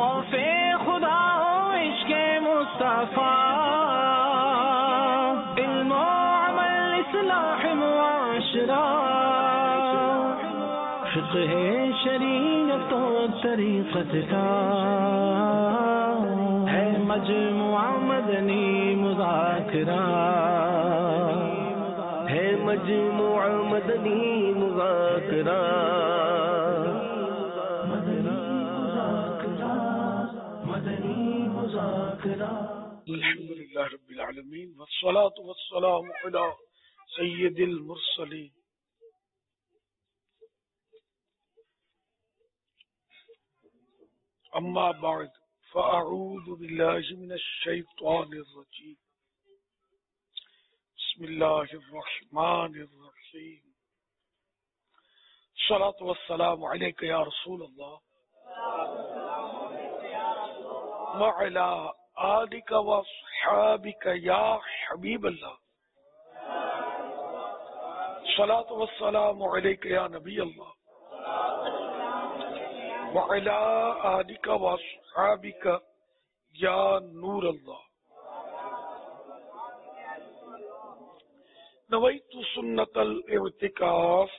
خوف خدا ہو عشق مصطفیٰ، علم و عمل اصلاح معاشرہ، فقہ شریعت و طریقت کا ہے مجموعہ مدنی مذاکرہ، ہے مجموعہ مدنی مذاکرہ، الحمدللہ رب العالمین والصلاة والسلام علی سید المرسلین۔ اما بعد فاعوذ باللہ من الشیطان الرجیم، بسم اللہ الرحمن الرحیم، الصلاة والسلام علیک یا رسول اللہ وعلی آلک واصحابک یا حبیب اللہ، الصلاة والسلام علیک یا نبی اللہ وعلی آلک واصحابک یا نور اللہ۔ نویت سنت الاعتکاف،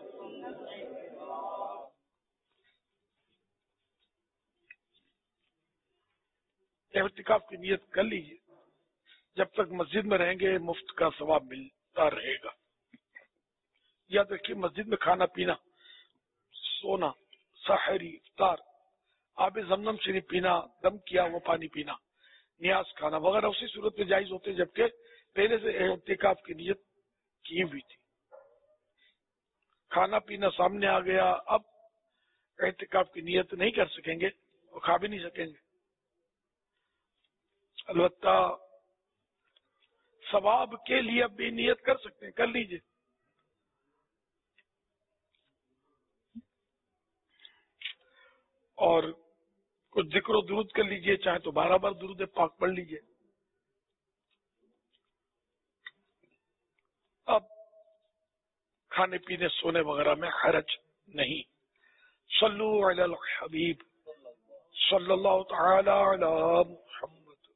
اعتکاف کی نیت کر لیجیے، جب تک مسجد میں رہیں گے مفت کا ثواب ملتا رہے گا۔ یاد رکھیے مسجد میں کھانا پینا، سونا، سحری، افطار، آب زمزم شریف پینا، دم کیا وہ پانی پینا، نیاز کھانا وغیرہ اسی صورت میں جائز ہوتے جبکہ پہلے سے اعتکاف کی نیت کی ہوئی تھی۔ کھانا پینا سامنے آ گیا، اب اعتکاف کی نیت نہیں کر سکیں گے اور کھا بھی نہیں سکیں گے، البتہ ثواب کے لیے اب بھی نیت کر سکتے ہیں، کر لیجئے۔ اور کچھ ذکر و درود کر لیجئے، چاہے تو 12 بار درود پاک پڑھ لیجئے۔ اب کھانے پینے سونے وغیرہ میں حرج نہیں۔ صلو علی الحبیب صلی اللہ تعالی علی محمد۔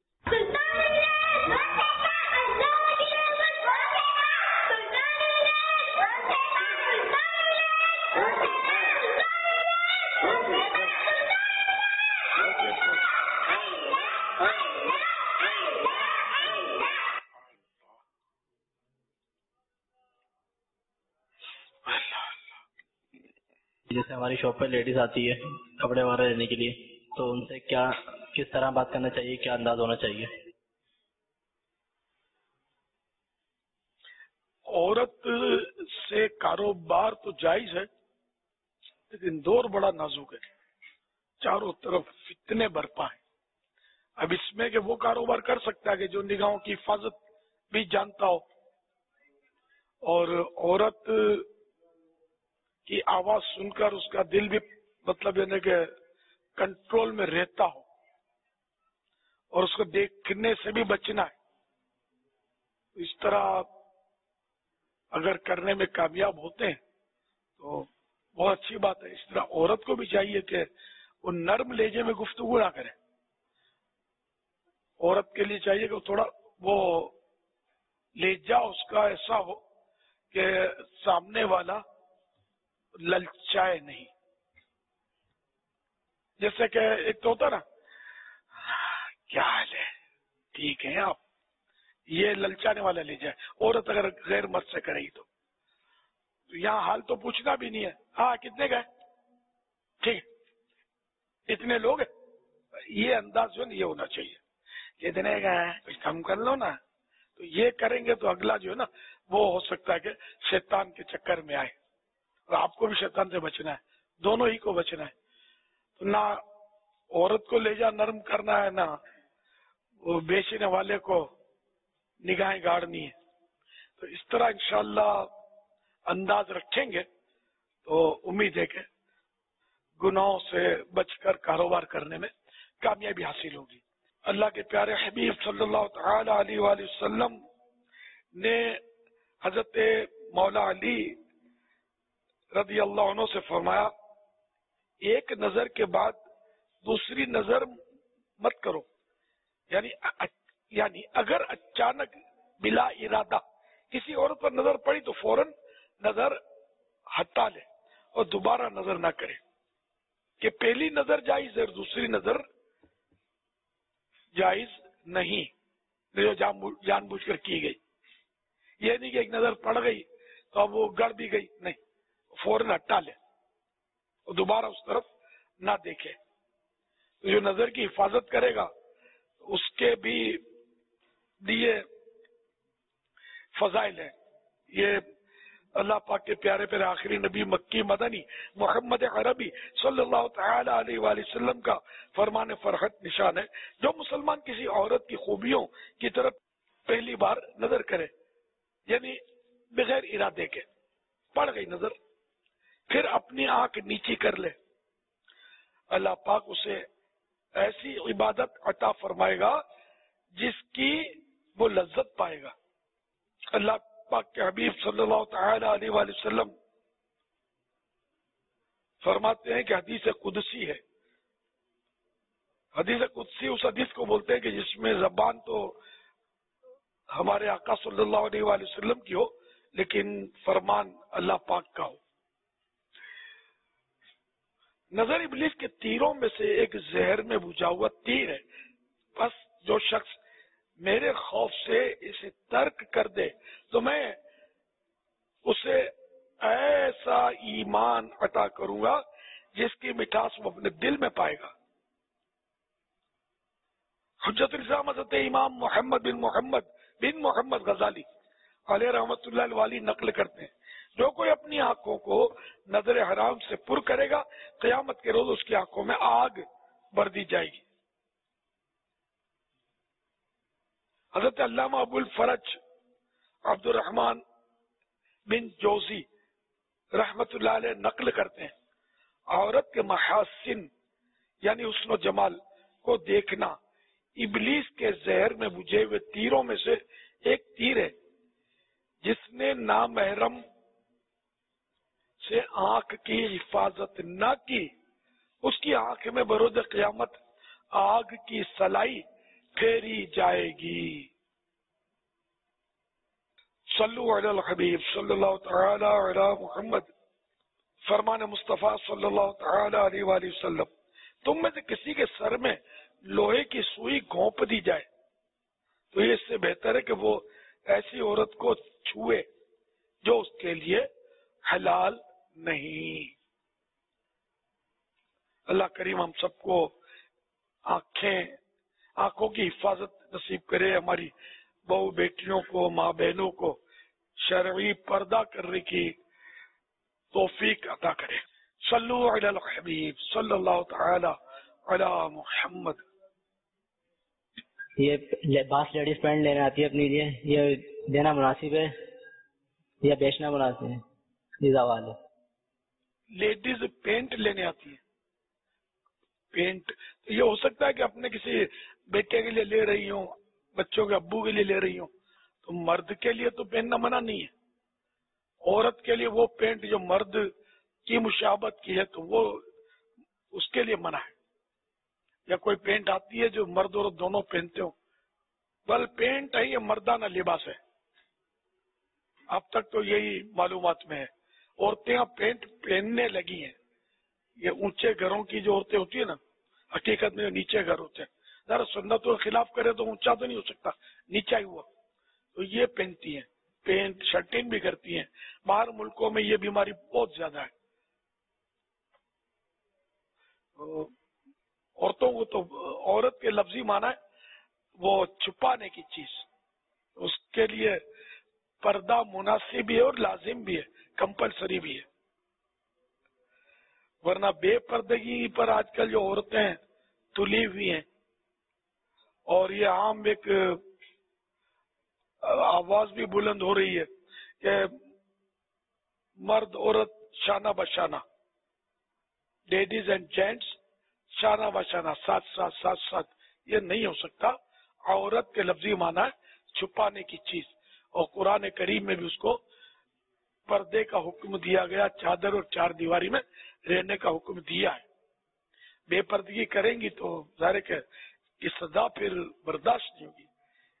جیسے ہماری شاپ پہ لیڈیز آتی ہے کپڑے وغیرہ لینے کے لیے، تو ان سے کیا کس طرح بات کرنا چاہیے، کیا انداز ہونا چاہیے؟ عورت سے کاروبار تو جائز ہے لیکن دور بڑا نازک ہے، چاروں طرف فتنے برپا ہیں۔ اب اس میں کہ وہ کاروبار کر سکتا ہے کہ جو نگاہوں کی حفاظت بھی جانتا ہو اور عورت کی آواز سن کر اس کا دل بھی مطلب یعنی کہ کنٹرول میں رہتا ہو اور اس کو دیکھنے سے بھی بچنا ہے۔ اس طرح اگر کرنے میں کامیاب ہوتے ہیں تو بہت اچھی بات ہے۔ اس طرح عورت کو بھی چاہیے کہ وہ نرم لہجے میں گفتگو نہ کرے، عورت کے لیے چاہیے کہ تھوڑا وہ لہجہ اس کا ایسا ہو کہ سامنے والا للچائے نہیں۔ جیسے کہ ایک تو ہوتا نا کیا حال ہے، ٹھیک ہے آپ، یہ للچانے والا لہجہ ہے۔ عورت اگر غیر مرد سے کرے گی تو یہاں حال تو پوچھنا بھی نہیں ہے، ہاں کتنے گئے، ٹھیک اتنے لوگ ہیں، یہ انداز جو ہے یہ ہونا چاہیے۔ کتنے گئے کچھ کم کر لو نا، تو یہ کریں گے تو اگلا جو ہے نا وہ ہو سکتا ہے کہ شیطان کے چکر میں آئے، اور آپ کو بھی شیطان سے بچنا ہے، دونوں ہی کو بچنا ہے۔ تو نہ عورت کو لہجہ نرم کرنا ہے، نہ وہ بیچنے والے کو نگاہیں گاڑنی ہے۔ تو اس طرح انشاءاللہ انداز رکھیں گے تو امید ہے کہ گناہوں سے بچ کر کاروبار کرنے میں کامیابی حاصل ہوگی۔ اللہ کے پیارے حبیب صلی اللہ تعالی علیہ وآلہ وسلم نے حضرت مولا علی رضی اللہ عنہ سے فرمایا، ایک نظر کے بعد دوسری نظر مت کرو. یعنی اگر اچانک بلا ارادہ کسی عورت پر نظر پڑی تو فوراً نظر ہٹا لے اور دوبارہ نظر نہ کرے. کہ پہلی نظر جائز ہے اور دوسری نظر جائز نہیں جو جان بوجھ کر کی گئی. یہ نہیں کہ ایک نظر پڑ گئی تو اب وہ گڑ بھی گئی، نہیں، فوراً ہٹا لے اور دوبارہ اس طرف نہ دیکھے. جو نظر کی حفاظت کرے گا اس کے بھی دیے فضائل ہیں. یہ اللہ پاک کے پیارے پیارے آخری نبی مکی مدنی محمد عربی صلی اللہ تعالی علیہ وآلہ وسلم کا فرمان فرحت نشان ہے. جو مسلمان کسی عورت کی خوبیوں کی طرف پہلی بار نظر کرے، یعنی بغیر ارادے کے پڑ گئی نظر، پھر اپنی آنکھ نیچی کر لے، اللہ پاک اسے ایسی عبادت عطا فرمائے گا جس کی وہ لذت پائے گا. اللہ پاک کے حبیب صلی اللہ تعالی علیہ وآلہ وسلم فرماتے ہیں کہ حدیث قدسی ہے. حدیث قدسی اس حدیث کو بولتے ہیں کہ جس میں زبان تو ہمارے آقا صلی اللہ علیہ وآلہ وسلم کی ہو لیکن فرمان اللہ پاک کا ہو. نظر ابلیس کے تیروں میں سے ایک زہر میں بجھا ہوا تیر ہے. بس جو شخص میرے خوف سے اسے ترک کر دے تو میں اسے ایسا ایمان عطا کروں گا جس کی مٹھاس وہ اپنے دل میں پائے گا. حجت الاسلام حضرت امام محمد بن محمد غزالی علیہ رحمۃ اللہ الوالی نقل کرتے ہیں، جو کوئی اپنی آنکھوں کو نظر حرام سے پر کرے گا قیامت کے روز اس کی آنکھوں میں آگ بھر دی جائے گی. حضرت علامہ ابو الفرج عبد الرحمن بن جوزی رحمت اللہ علیہ نقل کرتے ہیں، عورت کے محاسن یعنی حسن و جمال کو دیکھنا ابلیس کے زہر میں بجھے ہوئے تیروں میں سے ایک تیر ہے. جس نے نامحرم سے آنکھ کی حفاظت نہ کی اس کی آنکھ میں بروز قیامت آگ کی سلائی پھیری جائے گی. صلو علی الحبیب صلی اللہ تعالی علی محمد. فرمان مصطفیٰ صلی اللہ تعالی علیہ وآلہ وسلم، تم میں سے کسی کے سر میں لوہے کی سوئی گھونپ دی جائے تو یہ اس سے بہتر ہے کہ وہ ایسی عورت کو چھوئے جو اس کے لیے حلال نہیں. اللہ کریم ہم سب کو آنکھوں کی حفاظت نصیب کرے، ہماری بہو بیٹیوں کو، ماں بہنوں کو شرعی پردہ کرنے کی توفیق عطا کرے. صلو علی الحبیب صلی اللہ تعالی علی محمد. یہ لباس لیڈیز پینٹ لینے آتی ہے اپنے لیے، یہ دینا مناسب ہے یا بیچنا مناسب ہے؟ یہ سوال ہے. لیڈیز پینٹ لینے آتی ہے، پینٹ یہ ہو سکتا ہے کہ اپنے کسی بیٹے کے لیے لے رہی ہوں، بچوں کے ابو کے لیے لے رہی ہوں، تو مرد کے لیے تو پہننا منع نہیں ہے. عورت کے لیے وہ پینٹ جو مرد کی مشابہت کی ہے تو وہ اس کے لیے منع ہے. یا کوئی پینٹ آتی ہے جو مرد اور دونوں پہنتے ہوں، بل پینٹ ہے یہ مردانہ لباس ہے. اب تک تو یہی معلومات میں ہے. عورتیں اب پینٹ پہننے لگی ہیں. یہ اونچے گھروں کی جو عورتیں ہوتی ہیں نا، حقیقت میں نیچے گھر ہوتے ہیں، ذرا سنتوں کے خلاف کرے تو اونچا تو نہیں ہو سکتا، نیچا ہی ہوا، تو یہ پہنتی ہیں، پینٹ شرٹنگ بھی کرتی ہیں. باہر ملکوں میں یہ بیماری بہت زیادہ ہے. عورتوں کو تو عورت کے لفظی معنی ہے وہ چھپانے کی چیز، اس کے لیے پردہ مناسب بھی ہے اور لازم بھی ہے، کمپلسری بھی ہے. ورنہ بے پردگی پر آج کل جو عورتیں تلی ہوئی ہیں، اور یہ عام ایک آواز بھی بلند ہو رہی ہے کہ مرد عورت شانہ بشانہ، لیڈیز اینڈ جینٹس شانہ بشانہ، ساتھ ساتھ ساتھ ساتھ. یہ نہیں ہو سکتا. عورت کے لفظی معنی ہے چھپانے کی چیز، اور قرآن کریم میں بھی اس کو پردے کا حکم دیا گیا، چادر اور چار دیواری میں رہنے کا حکم دیا ہے. بے پردگی کریں گی تو ظاہر ہے کہ سزا پھر برداشت نہیں ہوگی.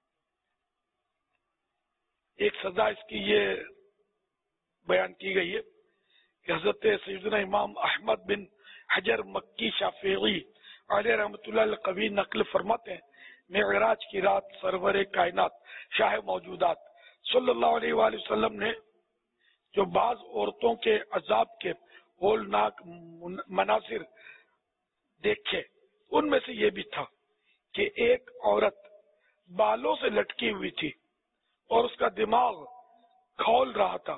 ایک سزا اس کی یہ بیان کی گئی ہے کہ حضرت سیدنا امام احمد بن حجر مکی شافعی علیہ رحمۃ اللہ القوی نقل فرماتے ہیں معراج کی رات سرور کائنات شاہ موجودات صلی اللہ علیہ وآلہ وسلم نے جو بعض عورتوں کے عذاب کے ہولناک مناظر دیکھے ان میں سے یہ بھی تھا کہ ایک عورت بالوں سے لٹکی ہوئی تھی اور اس کا دماغ کھول رہا تھا.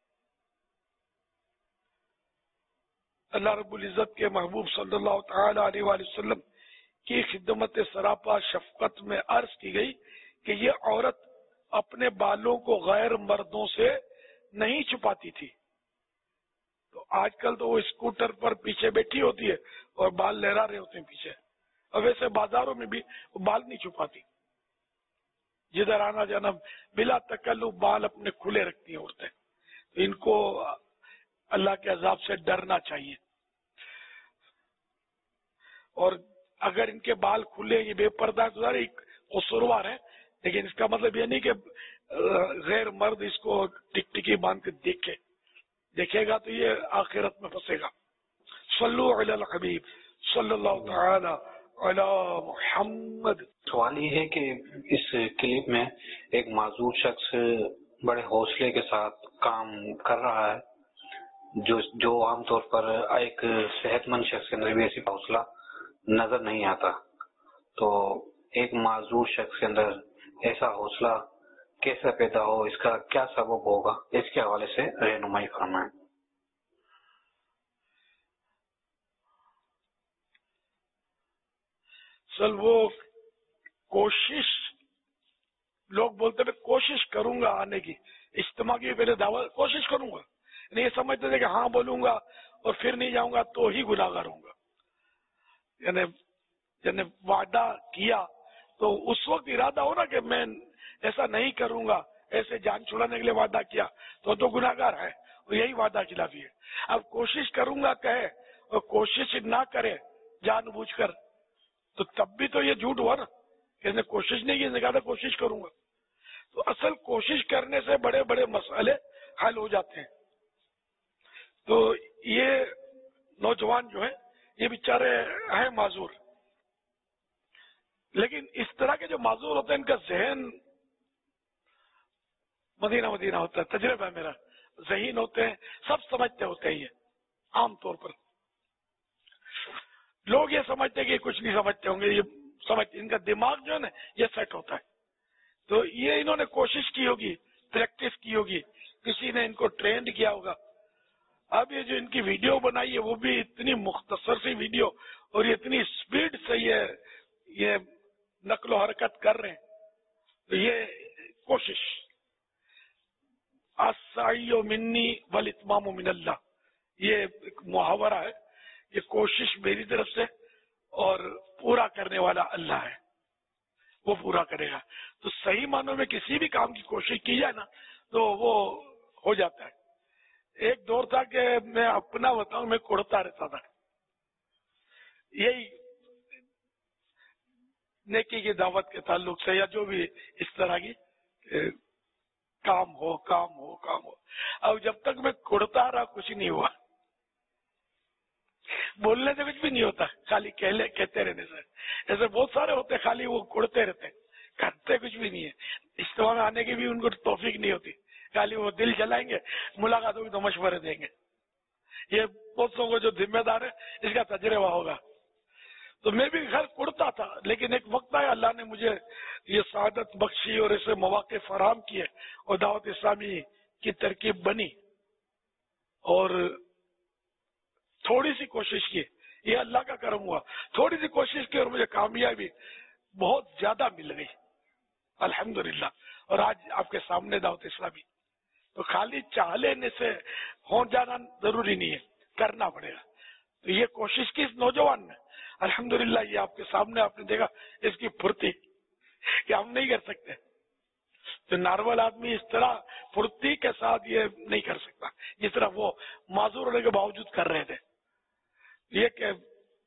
اللہ رب العزت کے محبوب صلی اللہ تعالی علیہ وآلہ وسلم کی خدمت سراپا شفقت میں عرض کی گئی کہ یہ عورت اپنے بالوں کو غیر مردوں سے نہیں چھپاتی تھی. تو آج کل تو وہ اسکوٹر پر پیچھے بیٹھی ہوتی ہے اور بال لہرا رہے ہوتے ہیں پیچھے, اور ویسے بازاروں میں بھی وہ بال نہیں چھپاتی, جدھر آنا جانا بلا تکلف بال اپنے کھلے رکھتی ہیں عورتیں. تو ان کو اللہ کے عذاب سے ڈرنا چاہیے. اور اگر ان کے بال کھلے یہ بے پردہ تو ایک قصوروار ہے, لیکن اس کا مطلب یہ نہیں کہ غیر مرد اس کو ٹکٹکی باندھ کے دیکھے گا تو یہ آخرت میں پھنسے گا. صلو علی الحبیب صلی اللہ تعالی علی محمد. سوال یہ ہے کہ اس کلپ میں ایک معذور شخص بڑے حوصلے کے ساتھ کام کر رہا ہے جو عام طور پر ایک صحت مند شخص کے اندر بھی ایسی حوصلہ نظر نہیں آتا. تو ایک معذور شخص کے اندر ایسا حوصلہ کیسے پیدا ہو, اس کا کیا سبب ہوگا, اس کے حوالے سے رہنمائی فرمائیں. وہ کوشش, لوگ بولتے ہیں کوشش کروں گا آنے کی, اجتماع کی پہلے دعوت کوشش کروں گا, نہیں یہ سمجھتے تھے کہ ہاں بولوں گا اور پھر نہیں جاؤں گا تو ہی گناہگار ہوں گا. یعنی وعدہ کیا تو اس وقت ارادہ ہو نا کہ میں ایسا نہیں کروں گا, ایسے جان چھڑانے کے لیے وعدہ کیا تو گناہگار ہے, اور یہی وعدہ خلافی ہے. اب کوشش کروں گا کہے اور کوشش نہ کرے جان بوجھ کر تو تب بھی تو یہ جھوٹ ہوا نا, کہ اس نے کوشش نہیں کی, اس نے کہا تھا کوشش کروں گا. تو اصل کوشش کرنے سے بڑے بڑے مسئلے حل ہو جاتے ہیں. تو یہ نوجوان جو ہیں یہ بیچارے ہیں معذور, لیکن اس طرح کے جو معذور ہوتے ہیں ان کا ذہن مدینہ ہوتا ہے. تجربہ ہے میرا, ذہین ہوتے ہیں, سب سمجھتے ہوتے ہیں. یہ عام طور پر لوگ یہ سمجھتے ہیں کہ کچھ نہیں سمجھتے ہوں گے, یہ سمجھتے, ان کا دماغ جو ہے نا یہ سیٹ ہوتا ہے. تو یہ انہوں نے کوشش کی ہوگی, پریکٹس کی ہوگی, کسی نے ان کو ٹرینڈ کیا ہوگا. اب یہ جو ان کی ویڈیو بنائی ہے وہ بھی اتنی مختصر سی ویڈیو, اور یہ اتنی سپیڈ سے یہ نقل و حرکت کر رہے ہیں. تو یہ کوشش, السعی منی والاتمام من اللہ, یہ ایک محاورہ ہے کہ کوشش میری طرف سے اور پورا کرنے والا اللہ ہے, وہ پورا کرے گا. تو صحیح معنوں میں کسی بھی کام کی کوشش کی جائے نا تو وہ ہو جاتا ہے. ایک دور تھا کہ میں اپنا بتاؤں, میں کوڑتا رہتا تھا. یہی نیکی کی دعوت کے تعلق سے یا جو بھی اس طرح کی کام ہو. اب جب تک میں کوڑتا رہا کچھ نہیں ہوا. بولنے سے کچھ بھی نہیں ہوتا, خالی کہتے رہنے سے. ایسے بہت سارے ہوتے خالی وہ کوڑتے رہتے, کرتے کچھ بھی نہیں ہے. اجتماع میں آنے کی بھی ان کو توفیق نہیں ہوتی, خالی وہ دل جلائیں گے, ملاقاتوں کی تو مشورے دیں گے. یہ بہت لوگوں کو جو ذمہ دار ہے اس کا تجربہ ہوگا. تو میں بھی گھر کوڑتا تھا, لیکن ایک وقت آیا اللہ نے مجھے یہ سعادت بخشی اور ایسے مواقع فراہم کیے اور دعوت اسلامی کی ترکیب بنی, اور تھوڑی سی کوشش کی, یہ اللہ کا کرم ہوا. تھوڑی سی کوشش کی اور مجھے کامیابی بہت زیادہ مل گئی الحمدللہ. اور آج آپ کے سامنے دعوت اسلامی. تو خالی چاہ لینے سے ہو جانا ضروری نہیں ہے, کرنا پڑے گا. تو یہ کوشش کی اس نوجوان نے, الحمدللہ یہ آپ کے سامنے آپ نے دیکھا اس کی پھرتی کہ ہم نہیں کر سکتے. تو نارمل آدمی اس طرح پھرتی کے ساتھ یہ نہیں کر سکتا جس طرح وہ معذور ہونے کے باوجود کر رہے تھے. یہ کہ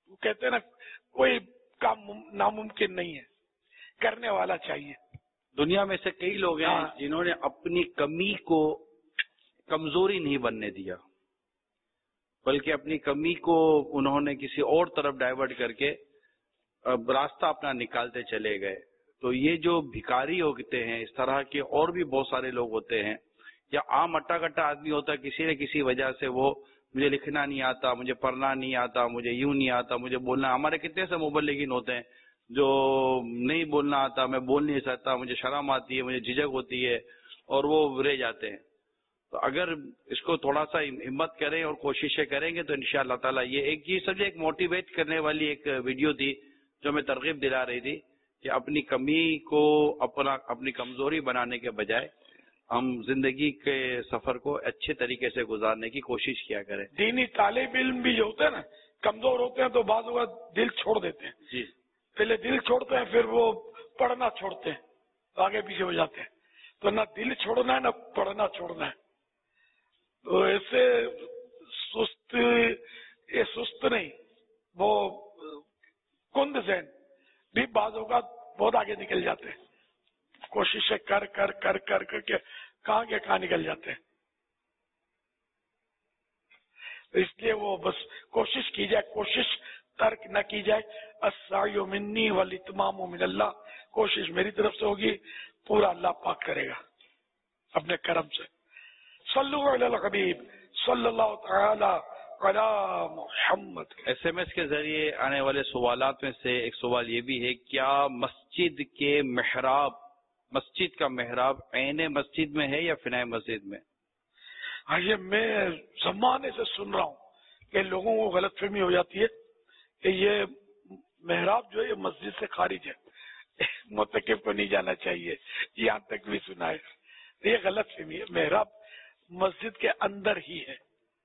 وہ کہتے ہیں نا کوئی کام ناممکن نہیں ہے، کرنے والا چاہیے. دنیا میں سے کئی لوگ ہیں جنہوں نے اپنی کمی کو کمزوری نہیں بننے دیا، بلکہ اپنی کمی کو انہوں نے کسی اور طرف ڈائیورٹ کر کے راستہ اپنا نکالتے چلے گئے. تو یہ جو بھکاری ہوتے ہیں، اس طرح کے اور بھی بہت سارے لوگ ہوتے ہیں، یا عام اٹا کٹا آدمی ہوتا ہے، کسی نہ کسی وجہ سے وہ مجھے لکھنا نہیں آتا، مجھے پڑھنا نہیں آتا، مجھے یوں نہیں آتا، مجھے بولنا. ہمارے کتنے سے مبلغین ہوتے ہیں جو نہیں بولنا آتا، میں بول نہیں سکتا، مجھے شرم آتی ہے، مجھے جھجک ہوتی ہے، اور وہ رہ جاتے ہیں. تو اگر اس کو تھوڑا سا ہمت کریں اور کوششیں کریں گے تو انشاءاللہ تعالی یہ ایک چیز سمجھے، ایک موٹیویٹ کرنے والی ایک ویڈیو تھی جو میں ترغیب دلا رہی تھی کہ اپنی کمی کو اپنی کمزوری بنانے کے بجائے ہم زندگی کے سفر کو اچھے طریقے سے گزارنے کی کوشش کیا کریں. دینی طالب علم بھی جو ہوتے ہیں نا، کمزور ہوتے ہیں تو بعض اوقات دل چھوڑ دیتے ہیں. جی، پہلے دل چھوڑتے ہیں، پھر وہ پڑھنا چھوڑتے ہیں، آگے پیچھے ہو جاتے ہیں. تو نہ دل چھوڑنا ہے نہ پڑھنا چھوڑنا ہے. تو ایسے سست نہیں، وہ کند ذہن بھی بعض اوقات بہت آگے نکل جاتے ہیں. کوششیں کر کر کر کر کر کے کہاں نکل جاتے ہیں. اس لیے وہ بس کوشش کی جائے، کوشش ترک نہ کی جائے. السعی منی والاتمام من اللہ، کوشش میری طرف سے ہوگی، پورا اللہ پاک کرے گا اپنے کرم سے. صلو علی الحبیب صلی اللہ تعالی علی محمد. ایس ایم ایس کے ذریعے آنے والے سوالات میں سے ایک سوال یہ بھی ہے، کیا مسجد کا محراب عین مسجد میں ہے یا فنائے مسجد میں؟ یہ میں زمانے سے سن رہا ہوں کہ لوگوں کو غلط فہمی ہو جاتی ہے کہ یہ محراب جو ہے یہ مسجد سے خارج ہے، متکب کو نہیں جانا چاہیے، یہاں تک بھی سنا ہے. یہ غلط فہمی ہے. محراب مسجد کے اندر ہی ہے.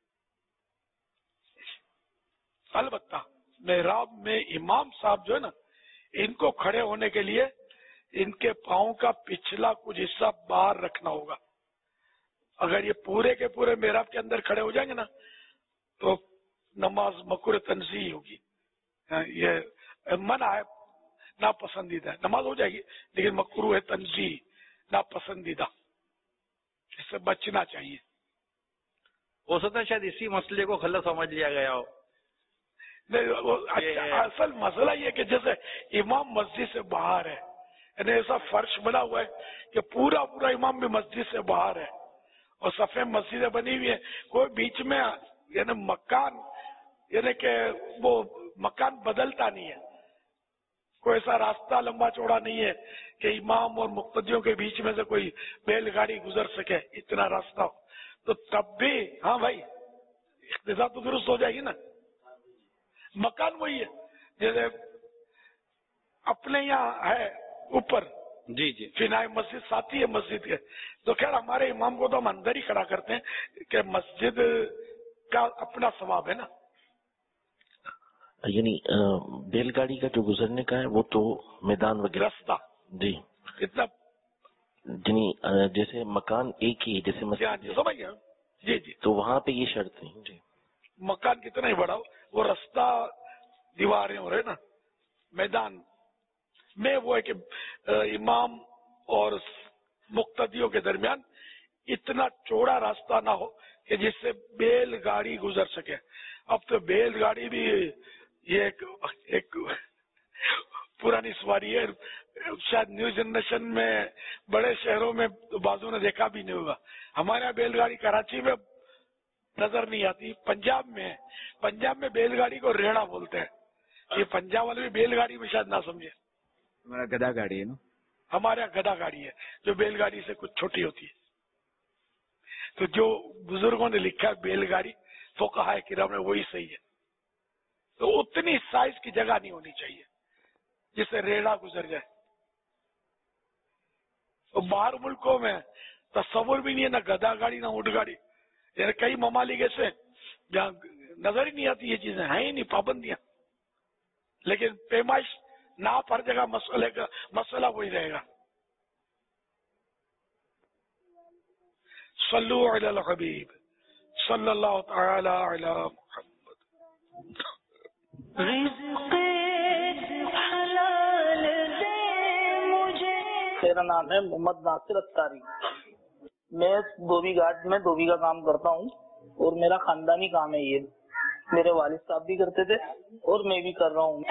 البتہ محراب میں امام صاحب جو ہے نا، ان کو کھڑے ہونے کے لیے ان کے پاؤں کا پچھلا کچھ حصہ باہر رکھنا ہوگا. اگر یہ پورے کے پورے محراب کے اندر کھڑے ہو جائیں گے نا تو نماز مکروہ تنزیہ ہوگی. یہ منع ہے، ناپسندیدہ ہے. نماز ہو جائے گی لیکن مکروہ تنزیہ، ناپسندیدہ، اس سے بچنا چاہیے. ہو سکتا ہے شاید اسی مسئلے کو غلط سمجھ لیا گیا ہو. اصل مسئلہ یہ کہ جیسے امام مسجد سے باہر ہے، یعنی ایسا فرش بنا ہوا ہے کہ پورا امام بھی مسجد سے باہر ہے، اور صفیں مسجدیں بنی ہوئی ہیں، کوئی بیچ میں یعنی مکان، یعنی کہ وہ مکان بدلتا نہیں ہے، کوئی ایسا راستہ لمبا چوڑا نہیں ہے کہ امام اور مقتدیوں کے بیچ میں سے کوئی بیل گاڑی گزر سکے، اتنا راستہ ہو. تو تب بھی ہاں بھائی اقتداء تو درست ہو جائے گی نا. مکان وہی ہے جیسے اپنے یہاں ہے اوپر، جی جی، فنائے مسجد ساتھی ہے مسجد کے. تو خیر ہمارے امام کو تو ہم اندر ہی کھڑا کرتے ہیں کہ مسجد کا اپنا ثواب ہے نا. یعنی بیل گاڑی کا جو گزرنے کا ہے وہ تو میدان وغیرہ رستہ جی اتنا، یعنی جیسے مکان ایک ہی جیسے مسجد ہے، سمجھ گیا. جی جی، تو وہاں پہ یہ شرط ہے جی. مکان کتنا ہی بڑا ہو، وہ رستہ دیواریں ہو رہے نا، میدان میں وہ ہے کہ امام اور مقتدیوں کے درمیان اتنا چوڑا راستہ نہ ہو کہ جس سے بیل گاڑی گزر سکے. اب تو بیل گاڑی بھی یہ ایک پرانی سواری ہے، شاید نیو جنریشن میں بڑے شہروں میں بازو نے دیکھا بھی نہیں ہوگا. ہمارے یہاں بیل گاڑی کراچی میں نظر نہیں آتی، پنجاب میں بیل گاڑی کو ریڑا بولتے ہیں. یہ پنجاب والے بھی بیل گاڑی میں شاید نہ سمجھے. ہمارا گدا گاڑی ہے نا، ہمارے یہاں گدا گاڑی ہے جو بیل گاڑی سے کچھ چھوٹی ہوتی ہے. تو جو بزرگوں نے لکھا ہے بیل گاڑی، فقہاء کرام نے، وہی صحیح ہے. تو اتنی سائز کی جگہ نہیں ہونی چاہیے جس سے ریڑا گزر جائے. تو باہر ملکوں میں تصور بھی نہیں ہے، نہ گدا گاڑی نہ اونٹ گاڑی. یعنی کئی ممالک ایسے جہاں نظر ہی نہیں آتی، یہ چیزیں ہیں ہی نہیں، پابندیاں. لیکن پیمائش ناپ ہر جگہ مسئلہ وہی رہے گا. صلو علی الحبیب صلی اللہ تعالی علی محمد. میرا نام ہے محمد ناصر اتاری. میں دھوبی گھاٹ میں دھوبی کا کام کرتا ہوں اور میرا خاندانی کام ہے. یہ میرے والد صاحب بھی کرتے تھے اور میں بھی کر رہا ہوں.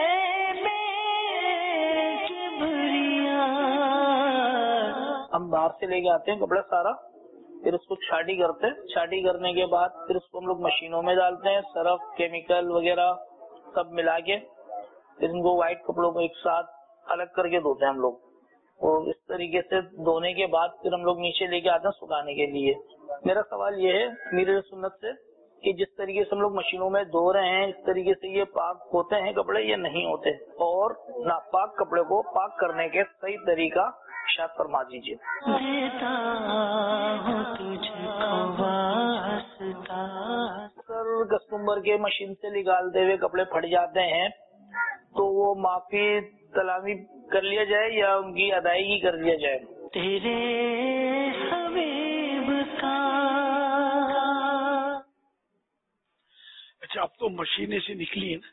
ہم باہر سے لے کے آتے ہیں کپڑا سارا, پھر اس کو چھاٹی کرتے ہیں. چھاٹی کرنے کے بعد پھر اس کو ہم لوگ مشینوں میں ڈالتے ہیں, سرف کیمیکل وغیرہ سب ملا کے. پھر ان کو وائٹ کپڑوں کو ایک ساتھ الگ کر کے دھوتے ہیں ہم لوگ. اور اس طریقے سے دھونے کے بعد پھر ہم لوگ نیچے لے کے آتے ہیں سکھانے کے لیے. میرا سوال یہ ہے میرے سنت سے کہ جس طریقے سے ہم لوگ مشینوں میں دھو رہے ہیں اس طریقے سے یہ پاک ہوتے ہیں کپڑے یا نہیں ہوتے, اور ناپاک کپڑے کو پاک کرنے کے صحیح طریقہ ارشاد فرما دیجیے. سر کسٹمر کے مشین سے نکالتے ہوئے کپڑے پھٹ جاتے ہیں تو وہ معافی طلبی کر لیا جائے یا ان کی ادائیگی کر لیا جائے؟ تیرے حبیب کا. اچھا اب تو مشینیں سے نکلی ہیں.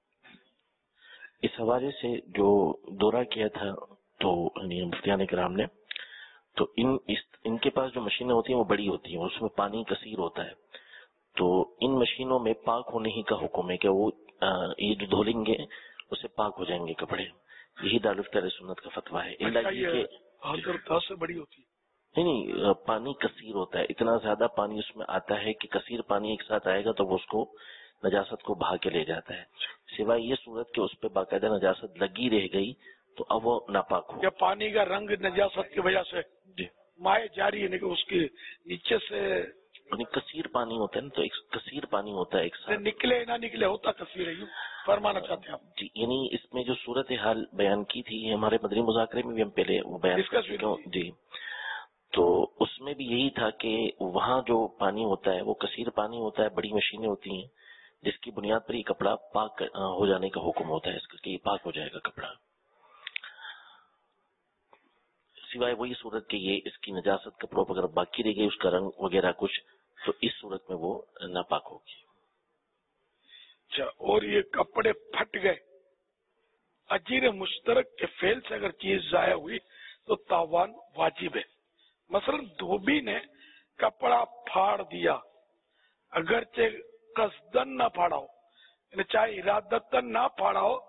اس حوالے سے جو دورہ کیا تھا تو مفتیان کرام نے, تو ان کے پاس جو مشینیں ہوتی ہیں وہ بڑی ہوتی ہیں, اس میں پانی کثیر ہوتا ہے. تو ان مشینوں میں پاک ہونے ہی کا حکم ہے کہ وہ یہ جو دھو لیں گے اسے پاک ہو جائیں گے کپڑے. یہی دارالفتہ سنت کا فتویٰ ہے. سے بڑی ہوتی ہے نہیں, پانی کثیر ہوتا ہے, اتنا زیادہ پانی اس میں آتا ہے کہ کثیر پانی ایک ساتھ آئے گا تو وہ اس کو نجاست کو بہا کے لے جاتا ہے, سوائے یہ صورت کہ اس پہ باقاعدہ نجاست لگی رہ گئی تو اب وہ ناپاک ہو. یا پانی کا رنگ نجاست کی وجہ سے جی مائع جاری ہے کہ اس کے نیچے سے کثیر پانی ہوتا ہے نا, تو ایک کثیر پانی ہوتا ہے ایک ساتھ, نکلے نہ نکلے ہوتا کثیر ہے, فرمانا چاہتے ہیں آپ؟ جی یعنی اس میں جو صورت حال بیان کی تھی ہمارے مدنی مذاکرے میں بھی ہم پہلے وہ بیان کر چکے ہیں. جی تو اس میں بھی یہی تھا کہ وہاں جو پانی ہوتا ہے وہ کثیر پانی ہوتا ہے, بڑی مشینیں ہوتی ہیں جس کی بنیاد پر یہ کپڑا پاک ہو جانے کا حکم ہوتا ہے اس کا کہ یہ پاک ہو جائے گا کپڑا, سوائے وہی صورت کہ یہ اس کی نجاست کپڑوں پر اگر باقی رہ گئی اس کا رنگ وغیرہ کچھ, تو اس صورت میں وہ ناپاک ہوگی. اچھا, اور یہ کپڑے پھٹ گئے, اجیر مشترک کے فعل سے اگر چیز ضائع ہوئی تو تاوان واجب ہے. مثلا دھوبی نے کپڑا پھاڑ دیا, اگرچہ قصدن نہ پھاڑا ہو, یعنی چاہے ارادتن نہ پھاڑا ہو,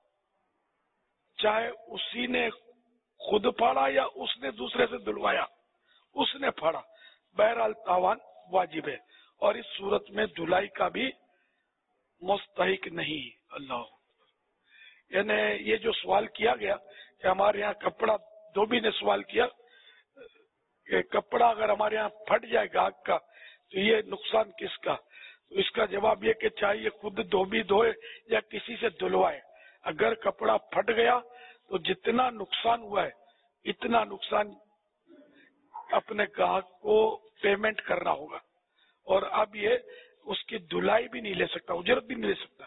چاہے اسی نے خود پھاڑا یا اس نے دوسرے سے دلوایا, اس نے پھاڑا, بہرحال تاوان واجب ہے. اور اس صورت میں دھلائی کا بھی مستحق نہیں. اللہ, یعنی یہ جو سوال کیا گیا کہ ہمارے یہاں کپڑا, دھوبی نے سوال کیا کہ کپڑا اگر ہمارے یہاں پھٹ جائے گاہک کا تو یہ نقصان کس کا؟ تو اس کا جواب یہ کہ چاہیے خود دھوبی دھوئے یا کسی سے دھلوائے. اگر کپڑا پھٹ گیا تو جتنا نقصان ہوا ہے اتنا نقصان اپنے گاہک کو پیمنٹ کرنا ہوگا, اور اب یہ اس کی دھلائی بھی نہیں لے سکتا, اجرت بھی نہیں لے سکتا.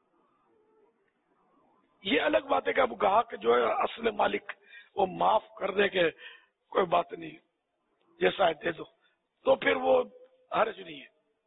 یہ الگ بات ہے کہ اب گاہک جو ہے اصل مالک وہ معاف کر دے کہ کوئی بات نہیں جیسا ہے دے دو, تو پھر وہ حرج نہیں ہے.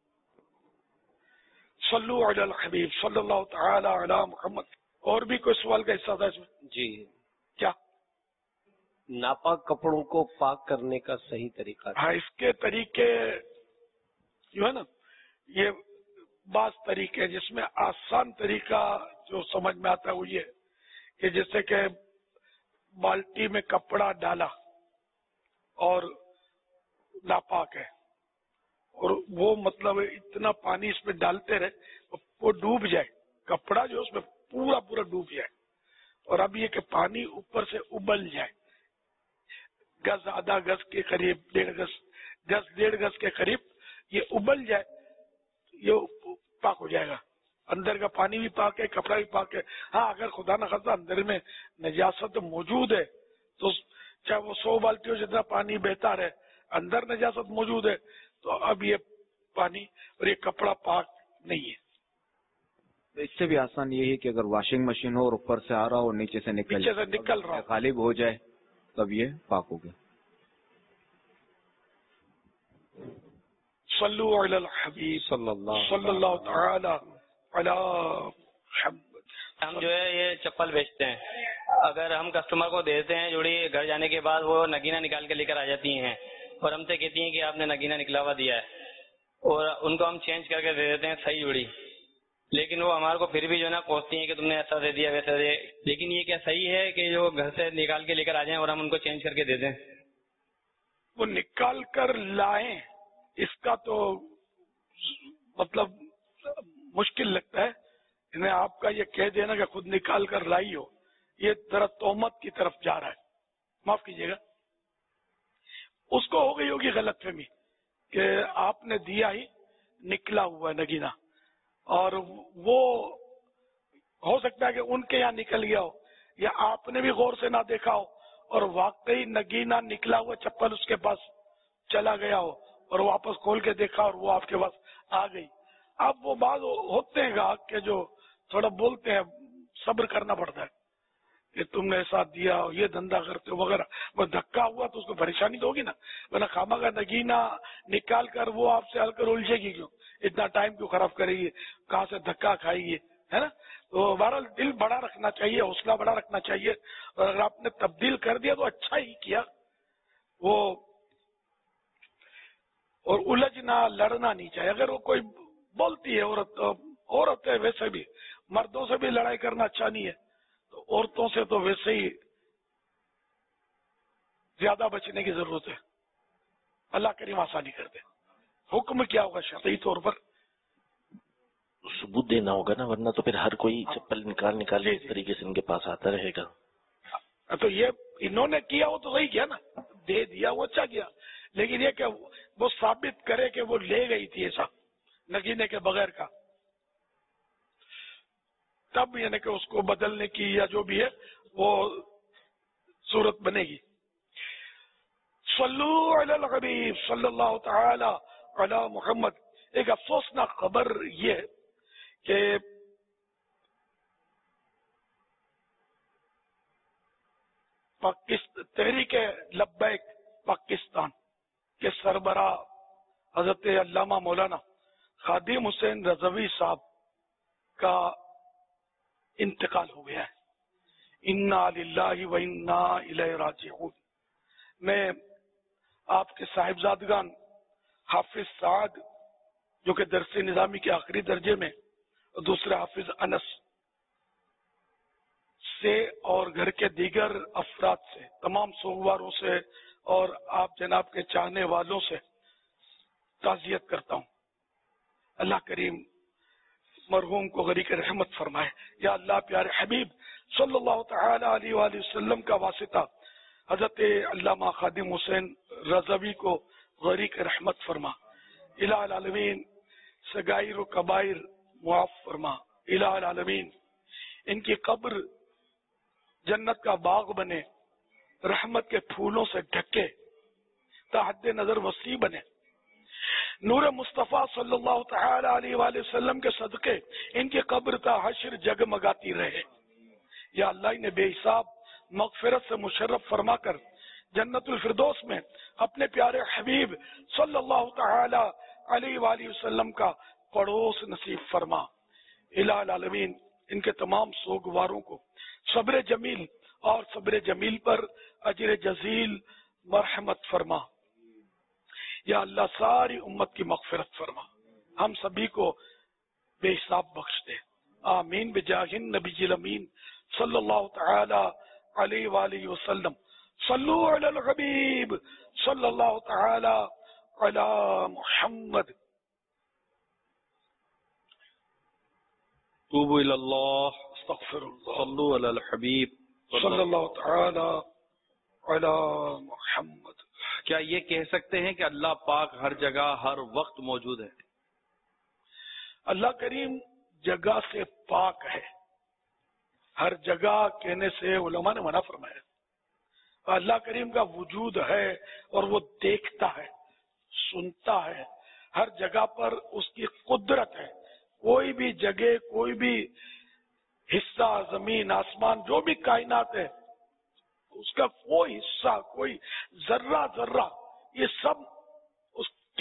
صلو علی الحبیب صلی اللہ تعالی علی محمد. اور بھی کوئی سوال کا حصہ تھا اس میں؟ جی, کیا ناپاک کپڑوں کو پاک کرنے کا صحیح طریقہ؟ ہاں, اس کے طریقے جو ہے نا, یہ بعض طریقے جس میں آسان طریقہ جو سمجھ میں آتا ہے وہ یہ کہ جیسے کہ بالٹی میں کپڑا ڈالا اور ناپاک ہے, اور وہ مطلب اتنا پانی اس میں ڈالتے رہے وہ ڈوب جائے, کپڑا جو اس میں پورا پورا ڈوب جائے, اور اب یہ کہ پانی اوپر سے ابل جائے, گز آدھا گز کے قریب, ڈیڑھ گز کے قریب یہ ابل جائے, یہ پاک ہو جائے گا. اندر کا پانی بھی پاک ہے, کپڑا بھی پاک ہے. ہاں اگر خدا نہ خاصا اندر میں نجاست موجود ہے تو چاہے وہ 100 بالٹیوں جتنا پانی بہتا رہے, اندر نجاست موجود ہے تو اب یہ پانی اور یہ کپڑا پاک نہیں ہے. اس سے بھی آسان یہ ہے کہ اگر واشنگ مشین ہو اور اوپر سے آ رہا ہو اور نیچے سے نکل رہا غالب ہو جائے تب یہ پاک ہو گیا. صلو علی الحبیب صلی اللہ تعالی علی ہم جو ہے یہ چپل بیچتے ہیں، اگر ہم کسٹمر کو دیتے ہیں جوڑی، گھر جانے کے بعد وہ نگینہ نکال کے لے کر آ جاتی ہیں اور ہم سے کہتی ہیں کہ آپ نے نگینہ نکلا ہوا دیا ہے، اور ان کو ہم چینج کر کے دے دیتے ہیں صحیح جوڑی، لیکن وہ ہمارے کو پھر بھی جو ہے نا کوستی ہیں کہ تم نے ایسا دے دیا ویسا دے. لیکن یہ کیا صحیح ہے کہ جو گھر سے نکال کے لے کر آ جائیں اور ہم ان کو چینج کر کے دے دیں؟ وہ نکال کر لائیں اس کا تو مطلب مشکل لگتا ہے. انہیں آپ کا یہ کہہ دینا کہ خود نکال کر لائی ہو، یہ ذرا تہمت کی طرف جا رہا ہے. معاف کیجیے گا، اس کو ہو گئی ہوگی غلط فہمی کہ آپ نے دیا ہی نکلا ہوا ہے نگینہ، اور وہ ہو سکتا ہے کہ ان کے یہاں نکل گیا ہو یا آپ نے بھی غور سے نہ دیکھا ہو اور واقعی نگینہ نکلا ہوا چپل اس کے پاس چلا گیا ہو اور واپس کھول کے دیکھا اور وہ آپ کے پاس آ گئی. اب وہ بعض ہوتے ہیں گاہک کے جو تھوڑا بولتے ہیں، صبر کرنا پڑتا ہے کہ تم نے ایسا دیا، یہ دھندا کرتے ہو وغیرہ. وہ دھکا ہوا تو اس کو پریشانی تو ہوگی نا، ورنہ خامہ کا نگینہ نکال کر وہ آپ سے ہل کر الجھے گی کیوں، اتنا ٹائم کیوں خراب کرے گی، کہاں سے دھکا کھائے گی، ہے نا. تو بہرحال دل بڑا رکھنا چاہیے، حوصلہ بڑا رکھنا چاہیے، اور اگر آپ نے تبدیل کر دیا تو اچھا ہی کیا. وہ اور الجھنا لڑنا نہیں چاہیے. اگر وہ کوئی بولتی ہے عورت ہے، ویسے بھی مردوں سے بھی لڑائی کرنا اچھا نہیں ہے، تو عورتوں سے تو ویسے ہی زیادہ بچنے کی ضرورت ہے. اللہ کریم آسانی کر دے. حکم کیا ہوگا شرعی طور پر؟ ثبوت دینا ہوگا نا، ورنہ تو پھر ہر کوئی چپل نکال اس طریقے سے ان کے پاس آتا رہے گا. تو یہ انہوں نے کیا وہ تو صحیح کیا نا، دے دیا وہ اچھا کیا، لیکن یہ کہ وہ ثابت کرے کہ وہ لے گئی تھی ایسا نگینے کے بغیر کا، تب یعنی کہ اس کو بدلنے کی یا جو بھی ہے وہ صورت بنے گی. صلو علی الحبیب صلی اللہ تعالی علی محمد. ایک افسوسناک خبر یہ ہے کہ تحریک لبیک پاکستان کے سربراہ حضرت علامہ مولانا خادم حسین رضوی صاحب کا انتقال ہو گیا ہے. انا للہ و انا الیہ راجعون. میں آپ کے صاحبزادگان حافظ سعد جو کہ درس نظامی کے آخری درجے میں، اور دوسرے حافظ انس سے اور گھر کے دیگر افراد سے، تمام سوگواروں سے اور آپ جناب کے چاہنے والوں سے تعزیت کرتا ہوں. اللہ کریم مرحوم کو غریق رحمت فرمائے. یا اللہ پیارے حبیب صلی اللہ تعالی علیہ وآلہ وسلم کا واسطہ حضرت علامہ خادم حسین رضوی کو غریق رحمت فرما. الہ العالمین سگائر و کبائر معاف فرما. الہ العالمین ان کی قبر جنت کا باغ بنے، رحمت کے پھولوں سے ڈھکے، تا حد نظر وسیع بنے. نور مصطفیٰ صلی اللہ تعالی علیہ وآلہ وسلم کے صدقے ان کی قبر تا حشر جگمگاتی رہے. یا اللہ انہیں بے حساب مغفرت سے مشرف فرما کر جنت الفردوس میں اپنے پیارے حبیب صلی اللہ تعالی علیہ وآلہ وسلم کا پڑوس نصیب فرما. الہ العالمین ان کے تمام سوگواروں کو صبر جمیل اور صبر جمیل پر اجر جزیل مرحمت فرما. یا اللہ ساری امت کی مغفرت فرما، ہم سبھی کو بے حساب بخش دے. آمین بجاہ النبی الامین صلی اللہ تعالی علیہ وآلہ وسلم. صلو علی الحبیب صلی اللہ تعالی علی محمد. توبوا الی اللہ، استغفر اللہ، صلو علی الحبیب صلی اللہ تعالی علی محمد. کیا یہ کہہ سکتے ہیں کہ اللہ پاک ہر جگہ ہر وقت موجود ہے؟ اللہ کریم جگہ سے پاک ہے. ہر جگہ کہنے سے علماء نے منع فرمایا. اللہ کریم کا وجود ہے اور وہ دیکھتا ہے، سنتا ہے. ہر جگہ پر اس کی قدرت ہے. کوئی بھی جگہ، کوئی بھی حصہ، زمین آسمان، جو بھی کائنات ہے، اس کا کوئی حصہ، کوئی ذرہ ذرہ، یہ سب اس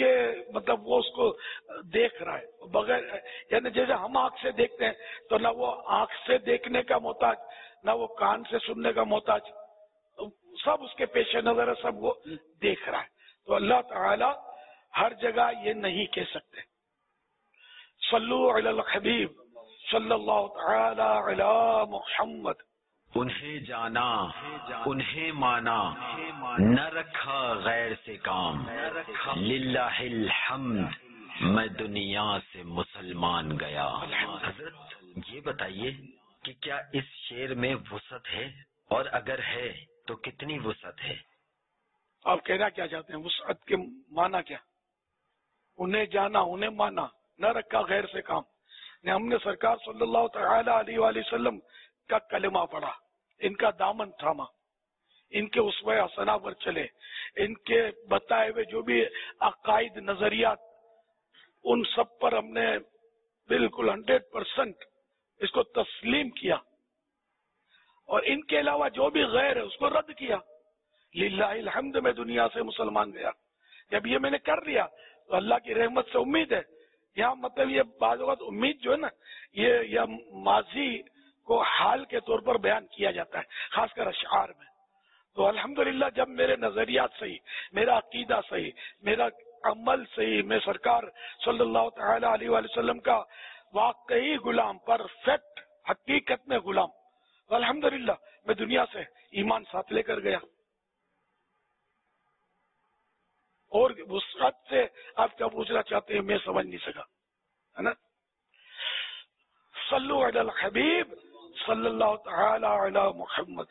کے مطلب وہ اس کو دیکھ رہا ہے بغیر، یعنی جیسے ہم آنکھ سے دیکھتے ہیں تو نہ وہ آنکھ سے دیکھنے کا محتاج، نہ وہ کان سے سننے کا محتاج، سب اس کے پیش نظر ہے، سب وہ دیکھ رہا ہے. تو اللہ تعالی ہر جگہ یہ نہیں کہہ سکتے. صلو علی الحبیب صلی اللہ تعالی علی محمد. انہیں جانا انہیں مانا، نہ رکھا غیر سے کام، للہ الحمد میں دنیا سے مسلمان گیا. حضرت یہ بتائیے کہ کیا اس شعر میں وسعت ہے، اور اگر ہے تو کتنی وسعت ہے؟ آپ کہنا کیا چاہتے ہیں؟ وسعت کے معنی کیا؟ انہیں جانا انہیں مانا، نہ رکھا غیر سے کام. ہم نے سرکار صلی اللہ تعالی علیہ وآلہ وسلم کا کلمہ پڑھا، ان کا دامن تھاما، ان کے اسوہ حسنہ پر چلے، ان کے بتائے ہوئے جو بھی عقائد نظریات، ان سب پر ہم نے بالکل 100% اس کو تسلیم کیا، اور ان کے علاوہ جو بھی غیر ہے اس کو رد کیا. للہ الحمد میں دنیا سے مسلمان گیا. جب یہ میں نے کر لیا تو اللہ کی رحمت سے امید ہے. یہاں مطلب یہ بعض اوقات امید جو ہے نا، یہ ماضی کو حال کے طور پر بیان کیا جاتا ہے، خاص کر اشعار میں. تو الحمدللہ جب میرے نظریات صحیح، میرا عقیدہ صحیح، میرا عمل صحیح، میں سرکار صلی اللہ تعالی علیہ وآلہ وسلم کا واقعی غلام، پرفیکٹ حقیقت میں غلام، الحمدللہ میں دنیا سے ایمان ساتھ لے کر گیا. اور وسعت سے آپ کیا پوچھنا چاہتے ہیں میں سمجھ نہیں سکا، ہے نا. صلو علی الحبیب صلی اللہ تعالی علی محمد.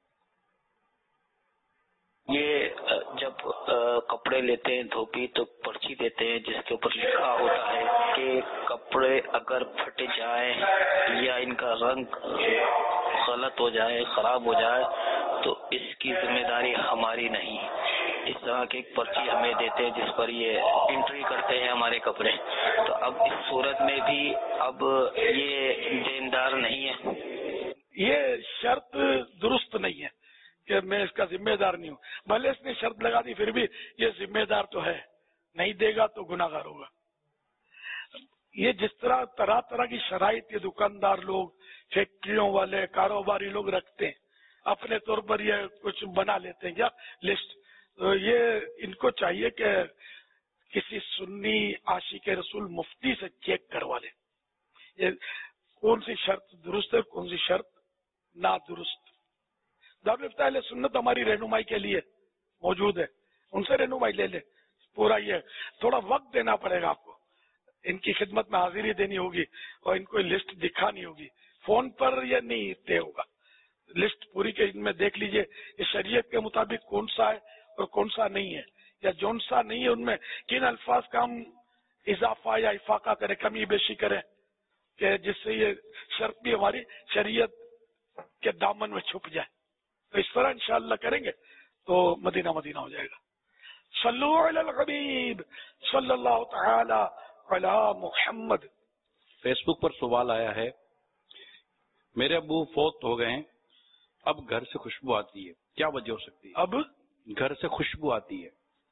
یہ جب کپڑے لیتے ہیں دھوبی تو پرچی دیتے ہیں جس کے اوپر لکھا ہوتا ہے کہ کپڑے اگر پھٹ جائیں یا ان کا رنگ غلط ہو جائے، خراب ہو جائے تو اس کی ذمہ داری ہماری نہیں. اس طرح کی ایک پرچی ہمیں دیتے ہیں جس پر یہ انٹری کرتے ہیں ہمارے کپڑے. تو اب اس صورت میں بھی اب یہ دیندار نہیں ہے. یہ شرط درست نہیں ہے کہ میں اس کا ذمہ دار نہیں ہوں. بھلے اس نے شرط لگا دی پھر بھی یہ ذمہ دار تو ہے، نہیں دے گا تو گناہ گار ہوگا. یہ جس طرح طرح طرح کی شرائط یہ دکاندار لوگ، فیکٹریوں والے، کاروباری لوگ رکھتے ہیں، اپنے طور پر یہ کچھ بنا لیتے ہیں کیا لسٹ. تو یہ ان کو چاہیے کہ کسی سنی عاشق رسول مفتی سے چیک کروا لیں یہ کون سی شرط درست ہے، کون سی شرط نادرست. دارالفتہ اہل سنت ہماری رہنمائی کے لیے موجود ہے، ان سے رہنمائی لے لیں. پورا یہ تھوڑا وقت دینا پڑے گا آپ کو، ان کی خدمت میں حاضری دینی ہوگی اور ان کو لسٹ دکھانی ہوگی. فون پر یہ نہیں طے ہوگا. لسٹ پوری کے ان میں دیکھ لیجئے یہ شریعت کے مطابق کون سا ہے اور کون سا نہیں ہے، یا جون سا نہیں ہے ان میں کن الفاظ کا ہم اضافہ یا افاقہ کریں، کمی بیشی کریں کہ جس سے یہ شرط بھی ہماری شریعت کے دامن میں چھپ جائے. تو اس طرح انشاءاللہ کریں گے تو مدینہ مدینہ ہو جائے گا. صلو علی الحبیب صلی اللہ تعالی علی محمد. فیس بک پر سوال آیا ہے، میرے ابو فوت ہو گئے ہیں، اب گھر سے خوشبو آتی ہے، کیا وجہ ہو سکتی ہے؟ اب گھر سے خوشبو آتی ہے،